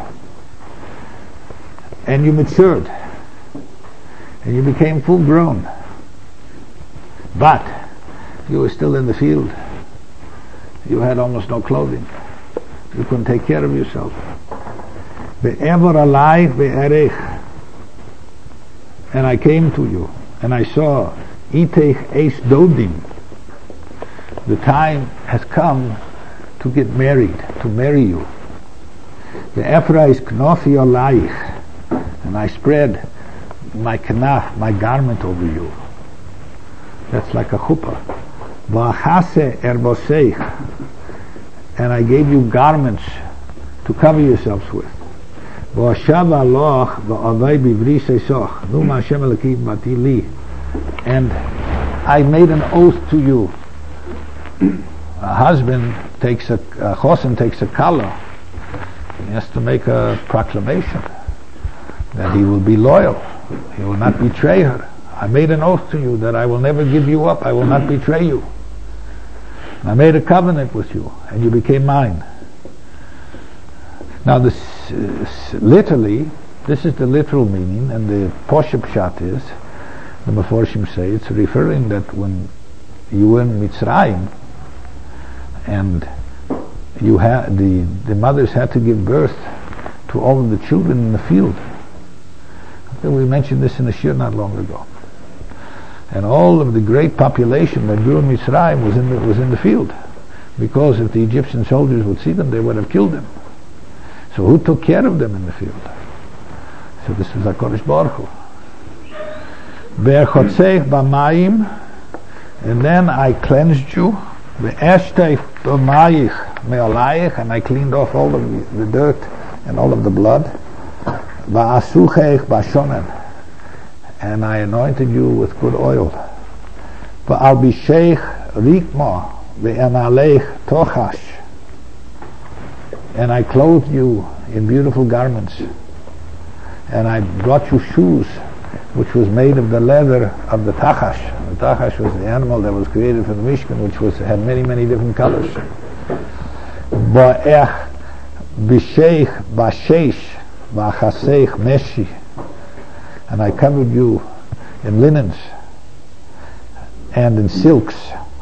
And you matured. And you became full grown. But you were still in the field. You had almost no clothing. You couldn't take care of yourself. Ve'ever alai ve'erech. And I came to you, and I saw Itech Eis Dodim. The time has come to get married, to marry you. Ve'efrais knofi alaich. And I spread my kanaf, my garment over you. That's like a chuppah. V'achase erboseich. And I gave you garments to cover yourselves with. And I made an oath to you. A husband takes a chosen takes a collar. He has to make a proclamation that he will be loyal. He will not betray her. I made an oath to you that I will never give you up. I will not betray you. And I made a covenant with you, and you became mine. Now this literally, this is the literal meaning, and the Poshup Pshat is, the Meforshim say, it's referring that when you were in Mitzrayim, and you had the mothers had to give birth to all of the children in the field. We mentioned this in the Shir not long ago. And all of the great population that grew in Mitzrayim was in the field, because if the Egyptian soldiers would see them, they would have killed them. So who took care of them in the field? So this was HaKadosh Baruch Hu. Ve'chotzeich b'mayim, and then I cleansed you. Ve'eshteich b'mayich me'olayich, and I cleaned off all of the dirt and all of the blood. Va'asucheich b'shonen, and I anointed you with good oil. Va'albisheich rikma ve'enaleich tochash, and I clothed you in beautiful garments, and I brought you shoes which was made of the leather of the tachash. The tachash was the animal that was created for the Mishkan, which had many, many different colors. Ba'ech b'sheich b'sheish v'achaseich meshi, and I covered you in linens and in silks.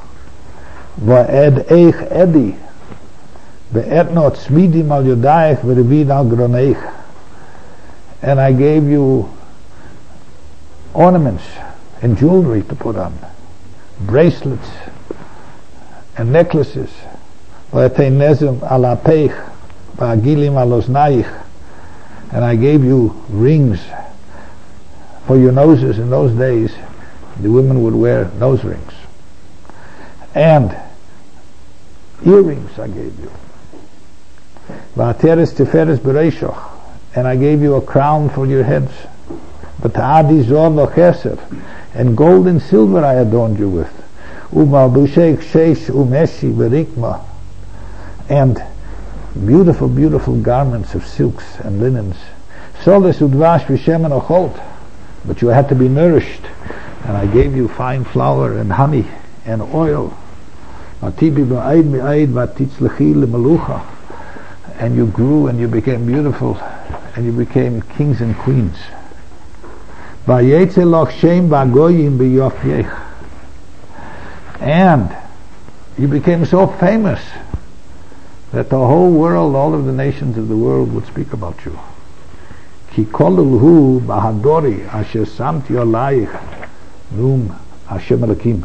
Va'ed eich edi ve'etnot smidim al yodaich ve'revid al groneich, and I gave you ornaments and jewelry to put on, bracelets and necklaces. Va'etei nezim al apeich va'agilim al oznaich, and I gave you rings for your noses. In those days, the women would wear nose rings. And earrings I gave you. Va'ateres tiferes bereishoch, and I gave you a crown for your heads. V'ta'adi zor v'cheser, and gold and silver I adorned you with. Umalbushei Kshesh Umeshi Berikma, and beautiful, beautiful garments of silks and linens. Soles udvash v'shemen ochot, but you had to be nourished, and I gave you fine flour and honey and oil. Atibi b'aid mi'aid v'atitzlechi l'melucha, and you grew and you became beautiful, and you became kings and queens. Vayetze loch shem v'agoyim b'yofyech, and you became so famous that the whole world, all of the nations of the world would speak about you. Ki kolulhu bahadori asher samti olayich num Hashem Elokim,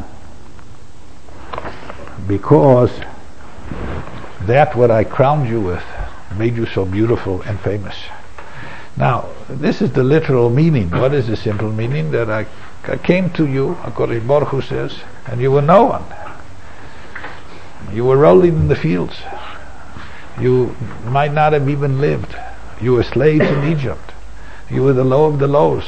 because that what I crowned you with made you so beautiful and famous. Now, this is the literal meaning. What is the simple meaning? That I came to you, HaKadosh Baruch Hu says, and you were no one. You were rolling in the fields. You might not have even lived. You were slaves in Egypt. You were the low of the lows.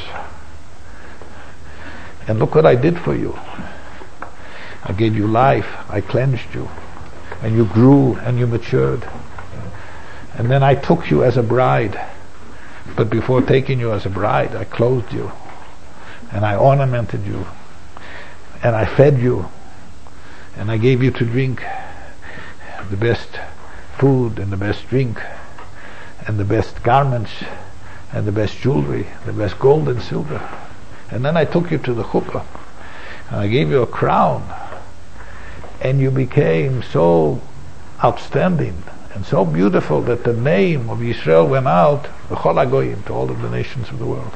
And look what I did for you. I gave you life. I cleansed you. And you grew and you matured. And then I took you as a bride. But before taking you as a bride, I clothed you. And I ornamented you. And I fed you. And I gave you to drink the best food and the best drink and the best garments and the best jewelry, the best gold and silver. And then I took you to the chuppah and I gave you a crown, and you became so outstanding and so beautiful that the name of Yisrael went out l'chol hagoyim, to all of the nations of the world.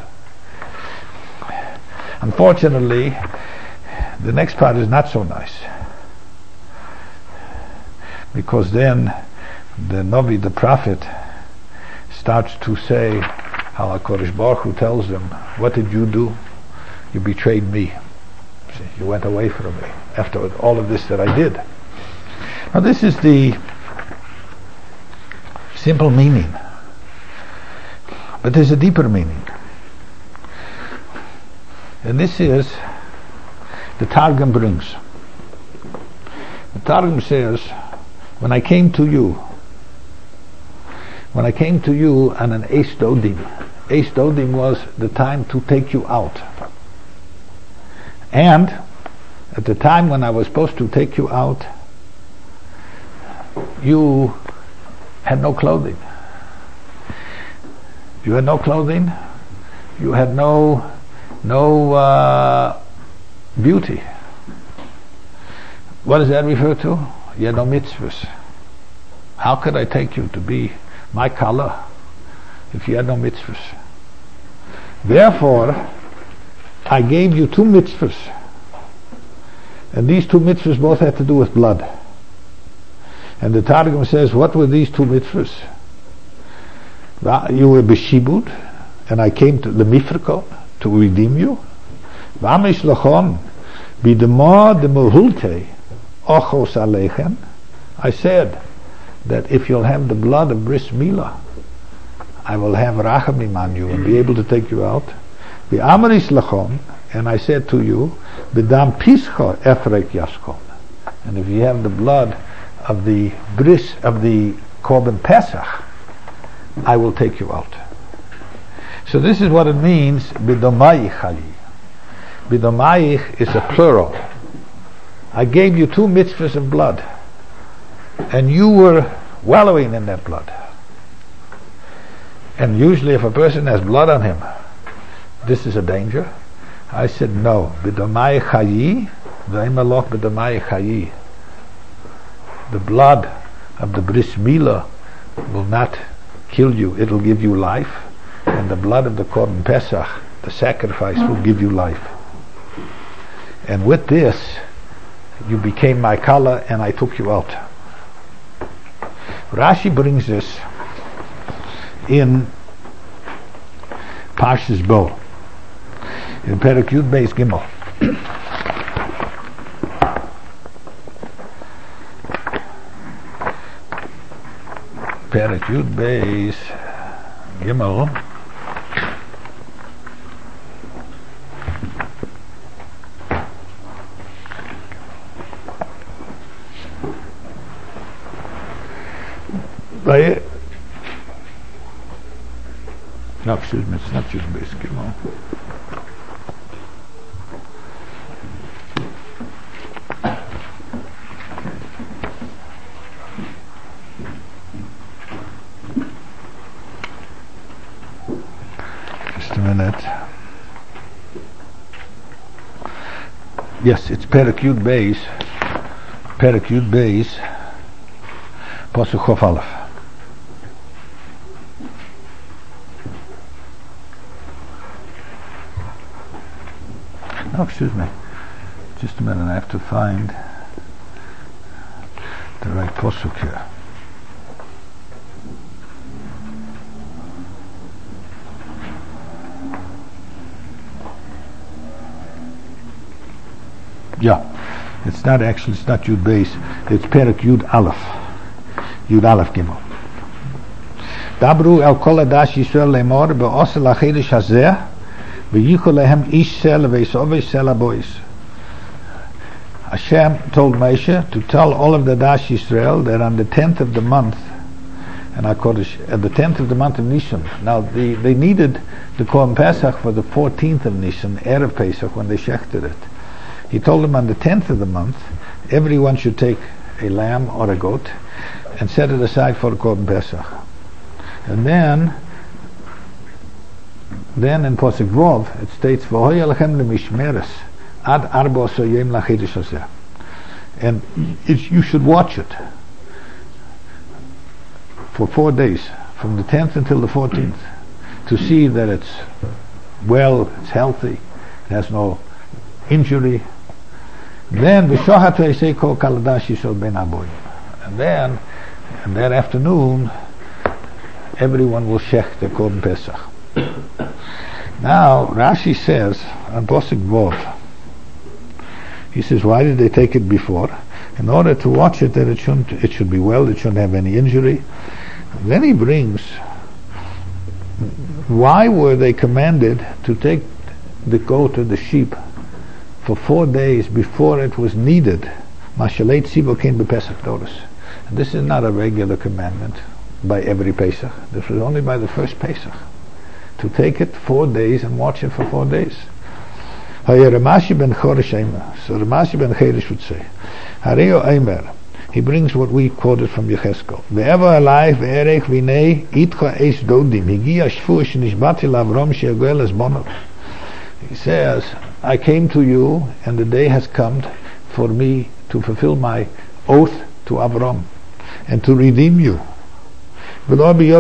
Unfortunately, the next part is not so nice, because then the Navi, the prophet, starts to say how HaKadosh Baruch Hu tells them, what did you do? You betrayed me. See, you went away from me after all of this that I did. Now this is the simple meaning, but there's a deeper meaning. And this is, the Targum brings. The Targum says, when I came to you on an Eis Dodim. Eis Dodim was the time to take you out. And at the time when I was supposed to take you out, you had no clothing. You had no clothing. You had no beauty. What does that refer to? You had no mitzvahs. How could I take you to be my color if you had no mitzvahs? Therefore, I gave you 2 mitzvahs, and these 2 mitzvahs both had to do with blood. And the Targum says, what were these 2 mitzvahs? You were b'shibud, and I came to the mifrikon to redeem you. V'amish lachon b'dema demuhulte ochos alechem. I said that if you'll have the blood of Bris Milah, I will have rachamim on you and be able to take you out. V'amarish lachon, and I said to you, b'dam pischa efrek yaskon. And if you have the blood of the bris, of the Korban Pesach, I will take you out. So this is what it means, b'domayich hayi. B'domayich is a plural. I gave you 2 mitzvahs of blood, and you were wallowing in that blood. And usually if a person has blood on him, this is a danger. I said no. B'domayich hayi, v'emalok b'domayich hayi. The blood of the Bris Milah will not kill you, it'll give you life. And the blood of the Korban Pesach, the sacrifice, will give you life. And with this, you became my kala, and I took you out. Rashi brings this in Parshas Bo, in Perek Yud Beis Gimel. Perek Yud Beis Gimel. No, excuse me, it's not Yud Beis Gimel. Just a minute. Yes, it's Perek Yud Beis. Perek Yud Beis. Pasuk Chof Aleph. Oh, excuse me. Just a minute, I have to find the right pasuk here. Yeah, it's not Yud Beis, it's Perek Yud Aleph. Yud Aleph Gimel. Dabru el kol adash Yisrael lemor be'osel achedesh hazeh v'yichol lehem ish sel v'esoveh sel abois. Hashem told Moshe to tell all of the Dash Yisrael that on the 10th of the month, and at the 10th of the month of Nisan. Now they needed the Korban Pesach for the 14th of Nisan, Erev Pesach, when they shechted it. He told them on the 10th of the month, everyone should take a lamb or a goat and set it aside for the Korban Pesach. And then in Posuk Vov, it states, V'hoya lechem lemishmeres ad arba soyem lachidish hazeh. And you should watch it for 4 days, from the 10th until the 14th, to see that it's well, it's healthy, it has no injury. Then v'shohat ve'isei kol kaladash yisrael ben aboyim. And then, in that afternoon, everyone will shech the Korban Pesach. Now, Rashi says, on Posuk Vov, he says, why did they take it before? In order to watch it, that it should be well, it shouldn't have any injury. And then he brings, why were they commanded to take the goat or the sheep for 4 days before it was needed? Mashalei tzivo came to Pesach, notice. And this is not a regular commandment by every Pesach. This was only by the first Pesach. To take it 4 days and watch it for 4 days. So Ramashi ben Cheresh would say, Hareo Eimer, he brings what we quoted from Yecheskel. Ve'eva alai ve'erech v'nei itcha eis dodim higia shfu shenishbati l'Avram she'agoel es bonov. He says, I came to you and the day has come for me to fulfill my oath to Avram and to redeem you. But they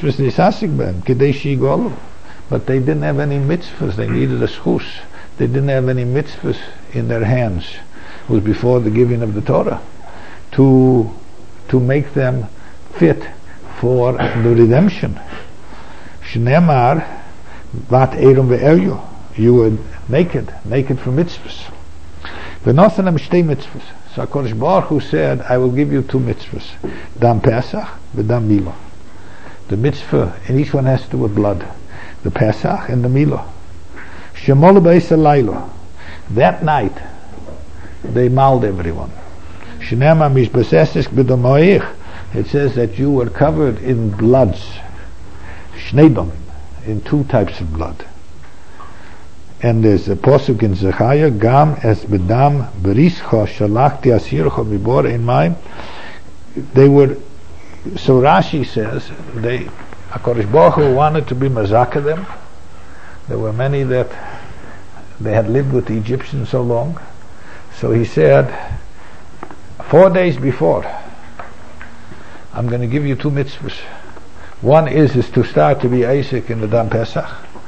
didn't have any mitzvahs, they needed a schus. They didn't have any mitzvahs in their hands. It was before the giving of the Torah to make them fit for the redemption. Shneimar vat erum ve'eryu. You were naked for mitzvahs. V'nothan shtei mitzvahs. So HaKadosh Baruch Hu said, I will give you 2 mitzvahs. Dam Pesach v'dam Milah. The mitzvah, and each one has to do with blood. The Pesach and the Milah. Shemol beis halayla. That night, they mauled everyone. Shnema mishbaseses b'damoich. It says that you were covered in bloods. Shnei in 2 types of blood. And there's a posuk in Zechariah, Gam es bedam berischa shalachti asircha mibor in mine. They were, so Rashi says, HaKadosh Baruch Hu wanted to be mazaka them. There were many that they had lived with the Egyptians so long. So he said, 4 days before, I'm going to give you 2 mitzvahs. One is to start to be Isaac in the Dam Pesach.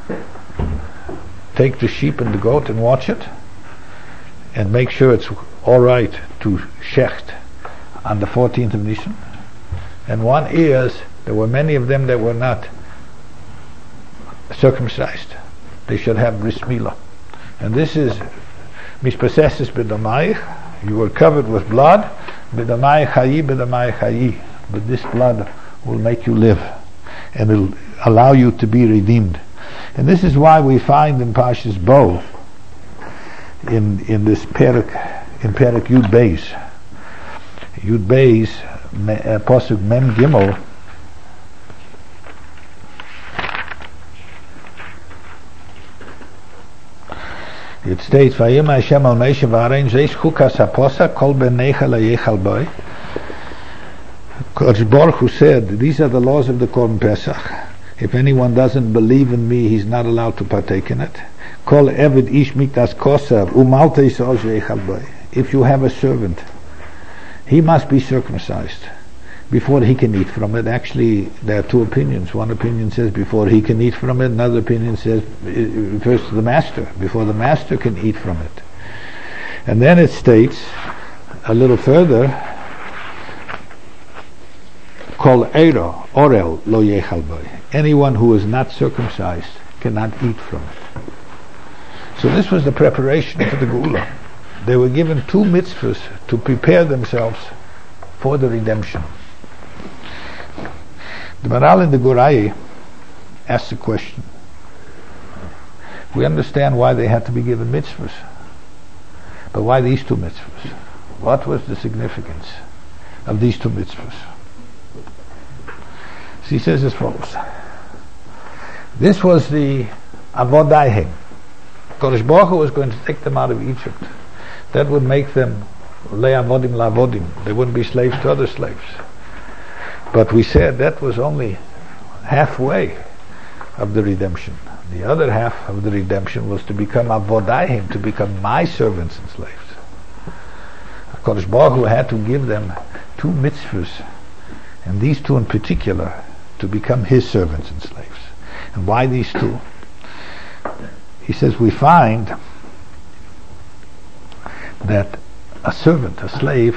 Take the sheep and the goat and watch it, and make sure it's all right to shecht on the 14th of Nisan. And one is, there were many of them that were not circumcised. They should have bris milah. And this is mishpaseses b'damayich. You were covered with blood. B'damayich hayi, b'damayich hayi. But this blood will make you live, and it'll allow you to be redeemed. And this is why we find in Parshas Bo, in this Perek Yud Beis, Pasuk Mem Gimel, it states, Vayim Hashem al Moshe v'arein zeis chukas haposa kol benecha leyechal boi. Kodesh Baruch Hu said, these are the laws of the Korban Pesach. If anyone doesn't believe in me, he's not allowed to partake in it. Kol eved ish mikdas kosav umalta yisrael leyechal boi. If you have a servant, he must be circumcised before he can eat from it. Actually, there are two opinions. One opinion says before he can eat from it. Another opinion says it refers to the master, before the master can eat from it. And then it states a little further, Kol Eiro Orel Lo Yechal Boi. Anyone who is not circumcised cannot eat from it. So this was the preparation for the Geula. They were given two mitzvahs to prepare themselves for the redemption. The Maharal in the Gurai asks a question. We understand why they had to be given mitzvahs, but why these two mitzvahs? What was the significance of these two mitzvahs? So he says as follows. This was the Avodayim. Kodesh Baruch Hu was going to take them out of Egypt. That would make them le'avodim la'avodim. They wouldn't be slaves to other slaves. But we said that was only halfway of the redemption. The other half of the redemption was to become avodayim, to become my servants and slaves. HaKadosh Baruch Hu had to give them two mitzvahs, and these two in particular, to become his servants and slaves. And why these two? He says we find that a servant, a slave,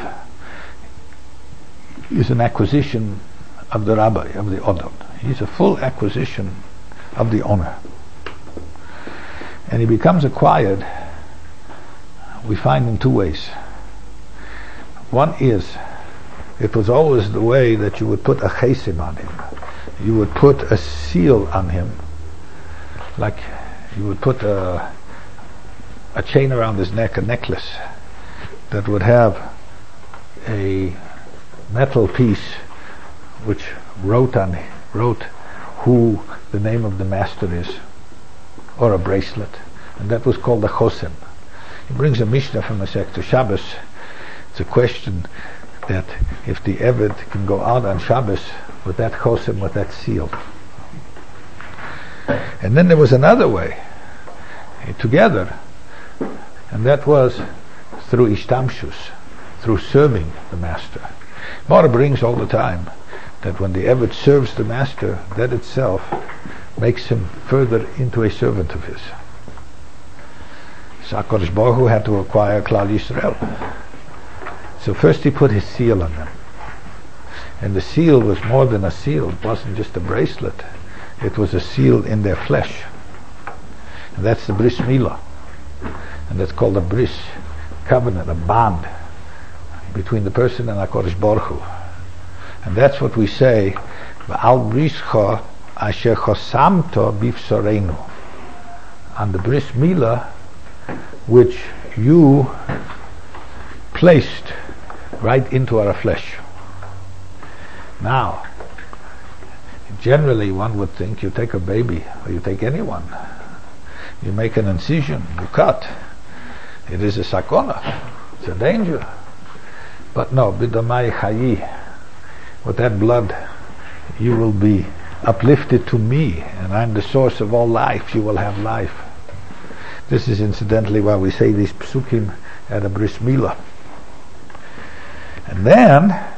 is an acquisition of the rabbi, of the odon. He's a full acquisition of the owner. And he becomes acquired, we find in two ways. One is, it was always the way that you would put a chesim on him. You would put a seal on him, like you would put a chain around his neck, a necklace, that would have a metal piece which wrote who the name of the master is, or a bracelet, and that was called a chosim. He brings a Mishnah from Masechta Shabbos. It's a question that if the Eved can go out on Shabbos with that chosim, with that seal. And then there was another way, together, and that was through ishtamshus, through serving the master. Mora brings all the time that when the Eved serves the master, that itself makes him further into a servant of his. So HaKadosh Baruch Hu had to acquire Klal Yisrael. So first he put his seal on them. And the seal was more than a seal. It wasn't just a bracelet. It was a seal in their flesh. And that's the Bris Milah. And that's called a bris, covenant, a bond between the person and HaKadosh Baruch Hu. And that's what we say, V'al brischa asher chosamto bifsoreinu. On the Bris Milah, which you placed right into our flesh. Now, generally one would think you take a baby, or you take anyone, you make an incision, you cut. It is a sakona, it's a danger. But no, b'damai chayi, with that blood you will be uplifted to me, and I'm the source of all life, you will have life. This is incidentally why we say these psukim at a bris milah. And then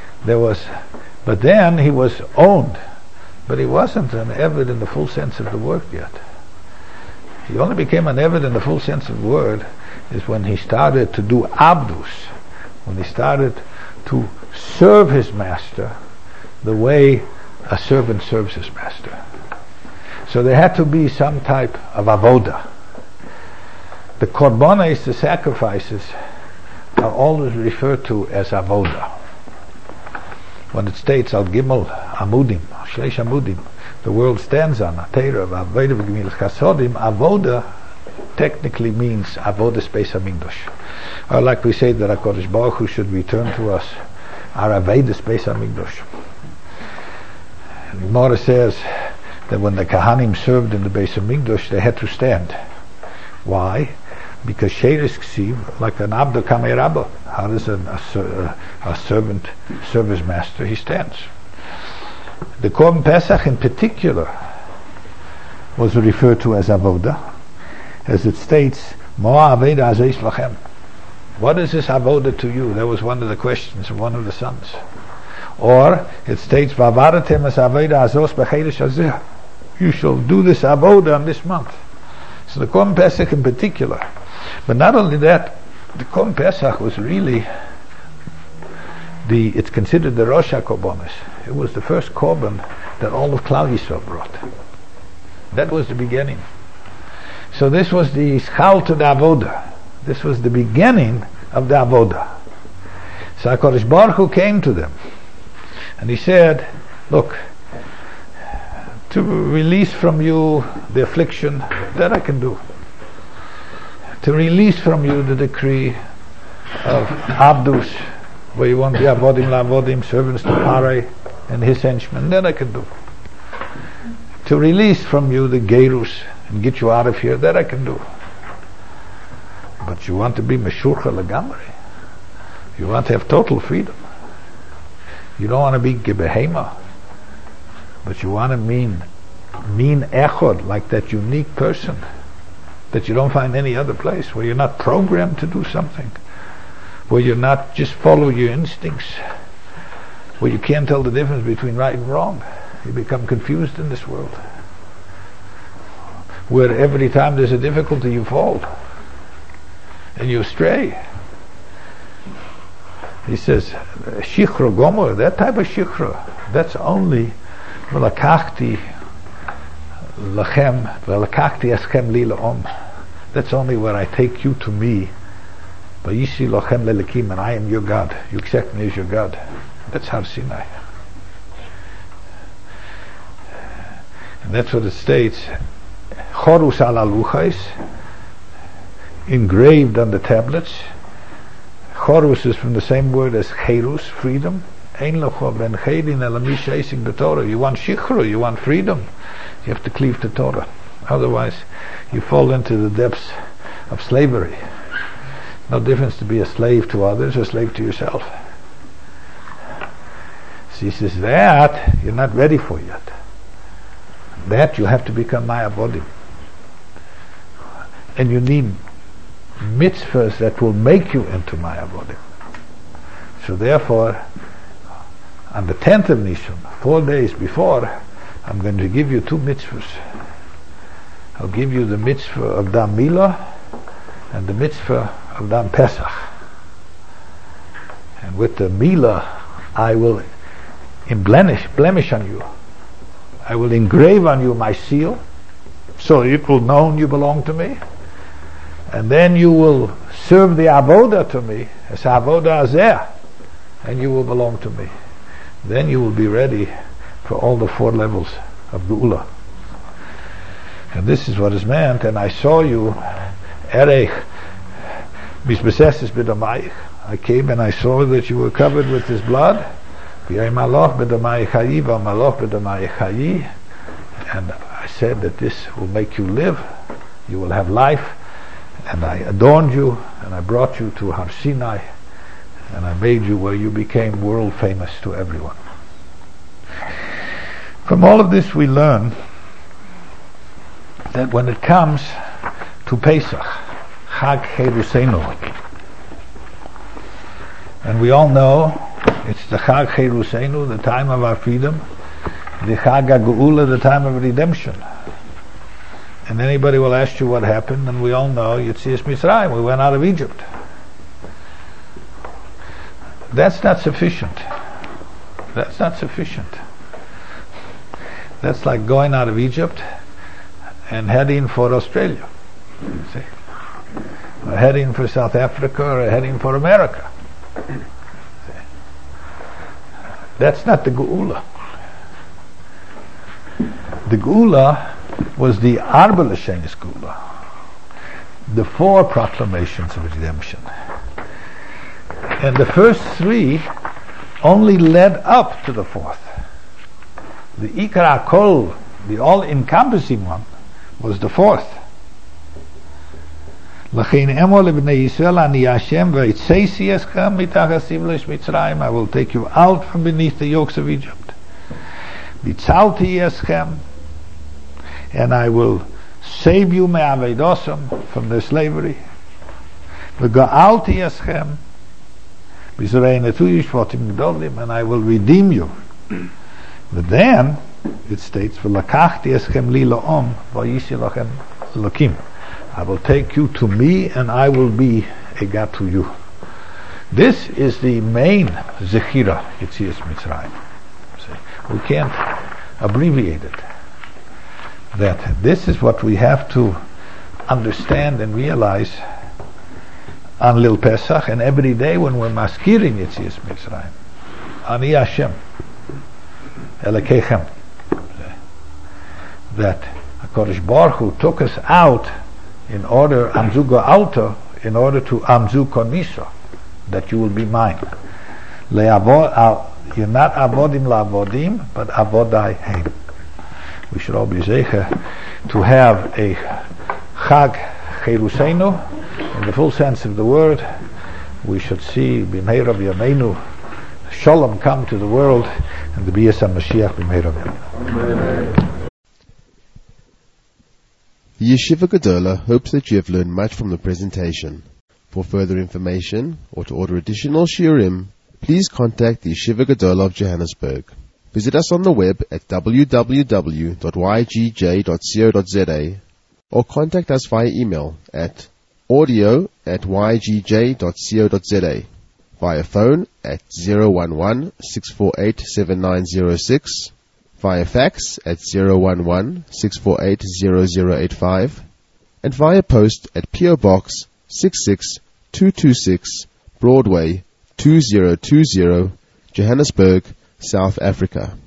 then he was owned, but he wasn't an Eved in the full sense of the word yet. He only became an Eved in the full sense of the word is when he started to do abdus, when he started to serve his master the way a servant serves his master. So there had to be some type of avoda. The korbanos, the sacrifices, are always referred to as avoda. When it states al gimel amudim, shleish amudim, the world stands on a teira of avoda v'gemilas chasodim. Avoda technically means avoda space hamikdash, or like we say that HaKadosh Baruch Hu should return to us our avoda space hamikdash. The Gemara says that when the Kahanim served in the Beis Hamikdash, they had to stand. Why? Because Sheres Ksiv, like an Abdu Kamei Rabba, how does a servant, service master, he stands. The Korban Pesach in particular was referred to as Avoda, as it states, Moa Aveda Azeis Lachem. What is this Avoda to you? That was one of the questions of one of the sons. Or it states, Vavaratem as Aveda Azos Bechedesh Azeh. You shall do this Avoda on this month. So the Korban Pesach in particular. But not only that, the Korban Pesach was really it's considered the Rosh HaKorbanos. It was the first Korban that all of Klal Yisrael brought. That was the beginning. So this was the Ischal to the Avoda. This was the beginning of the Avoda. So HaKadosh Baruch Hu came to them and he said, look, to release from you the affliction, that I can do. To release from you the decree of Abdus, where you want the Avodim La'avodim, servants to Parai and his henchmen, that I can do. To release from you the Gerus and get you out of here, that I can do. But you want to be Meshurcha Lagamri. You want to have total freedom. You don't want to be Gebehema, but you want to mean Echod, like that unique person that you don't find any other place, where you're not programmed to do something, where you're not just follow your instincts, where you can't tell the difference between right and wrong. You become confused in this world, where every time there's a difficulty you fall and you stray. He says, Shichra Gomer, that type of Shichra, that's only V'lakachti Lachem, V'lakachti Eschem Li La'om. That's only where I take you to me. V'yishi Lachem Lelekim, and I am your God. You accept me as your God. That's Har Sinai. And that's what it states. Chorus al aluchais, engraved on the tablets. Chorus is from the same word as cherus, freedom. Ein locho ben chedin elamish eisik b'Torah. You want shichru, you want freedom. You have to cleave to Torah. Otherwise, you fall into the depths of slavery. No difference to be a slave to others or a slave to yourself. So he says, that you're not ready for yet. That you have to become my avodim. And you need mitzvahs that will make you into my avodim. So therefore, on the 10th of Nissan, 4 days before, I'm going to give you 2 mitzvahs. I'll give you the mitzvah of Dam Milah and the mitzvah of Dam Pesach. And with the Milah, I will blemish on you. I will engrave on you my seal, so it will know you belong to me. And then you will serve the avoda to me as avoda azeh, and you will belong to me. Then you will be ready for all the 4 levels of Geula. And this is what is meant. And I saw you, Erech Misbeseses B'Damayich. I came and I saw that you were covered with his blood. And I said that this will make you live. You will have life. And I adorned you, and I brought you to Har Sinai, and I made you where you became world famous to everyone. From all of this we learn that when it comes to Pesach, Chag Cheruseinu, and we all know it's the Chag Cheruseinu, the time of our freedom, the Chag HaGeula, the time of redemption. And anybody will ask you what happened, and we all know Yetzias Mitzrayim, we went out of Egypt. That's not sufficient. That's not sufficient. That's like going out of Egypt and heading for Australia, see? Or heading for South Africa, or heading for America. See? That's not the Geula. The Geula was the Arba L'Shenis Geula, the 4 proclamations of redemption. And the first 3 only led up to the 4th. The Ikar HaKol, the all-encompassing one, was the 4th. לכן אמור לבני ישראל, אני השם, ויצאתי אתכם מתחת סבלש מצרים. I will take you out from beneath the yokes of Egypt. והצלתי אתכם, and I will save you מעבודתם, from their slavery. וגאלתי אתכם, בזרעי נטוי שבטים גדולים, and I will redeem you. But then it states, ולקחתי אתכם לי לעם, ויהי לכם אלוקים. I will take you to me, and I will be a God to you. This is the main Zechira, Yetzias Mitzrayim. We can't abbreviate it. That this is what we have to understand and realize on Lil Pesach and every day when we're maskiring Yetzias Mitzrayim. Ani Hashem, Elekechem. That HaKadosh Baruch Hu took us out in order, Amzu Go'alta, in order to Amzu Konisa, that you will be mine. You're not Avodim La'avodim, but Avodai Heim. We should all be zeicher to have a Chag Cheruseinu, in the full sense of the word. We should see B'meira B'yameinu Shalom come to the world, and the B'yas HaMashiach B'meira B'yameinu. The Yeshiva Gedola hopes that you have learned much from the presentation. For further information or to order additional shiurim, please contact the Yeshiva Gedola of Johannesburg. Visit us on the web at www.ygj.co.za or contact us via email at audio@ygj.co.za, via phone at 011-648-7906, via fax at 011-648-0085, and via post at P.O. Box 66226 Broadway 2020, Johannesburg, South Africa.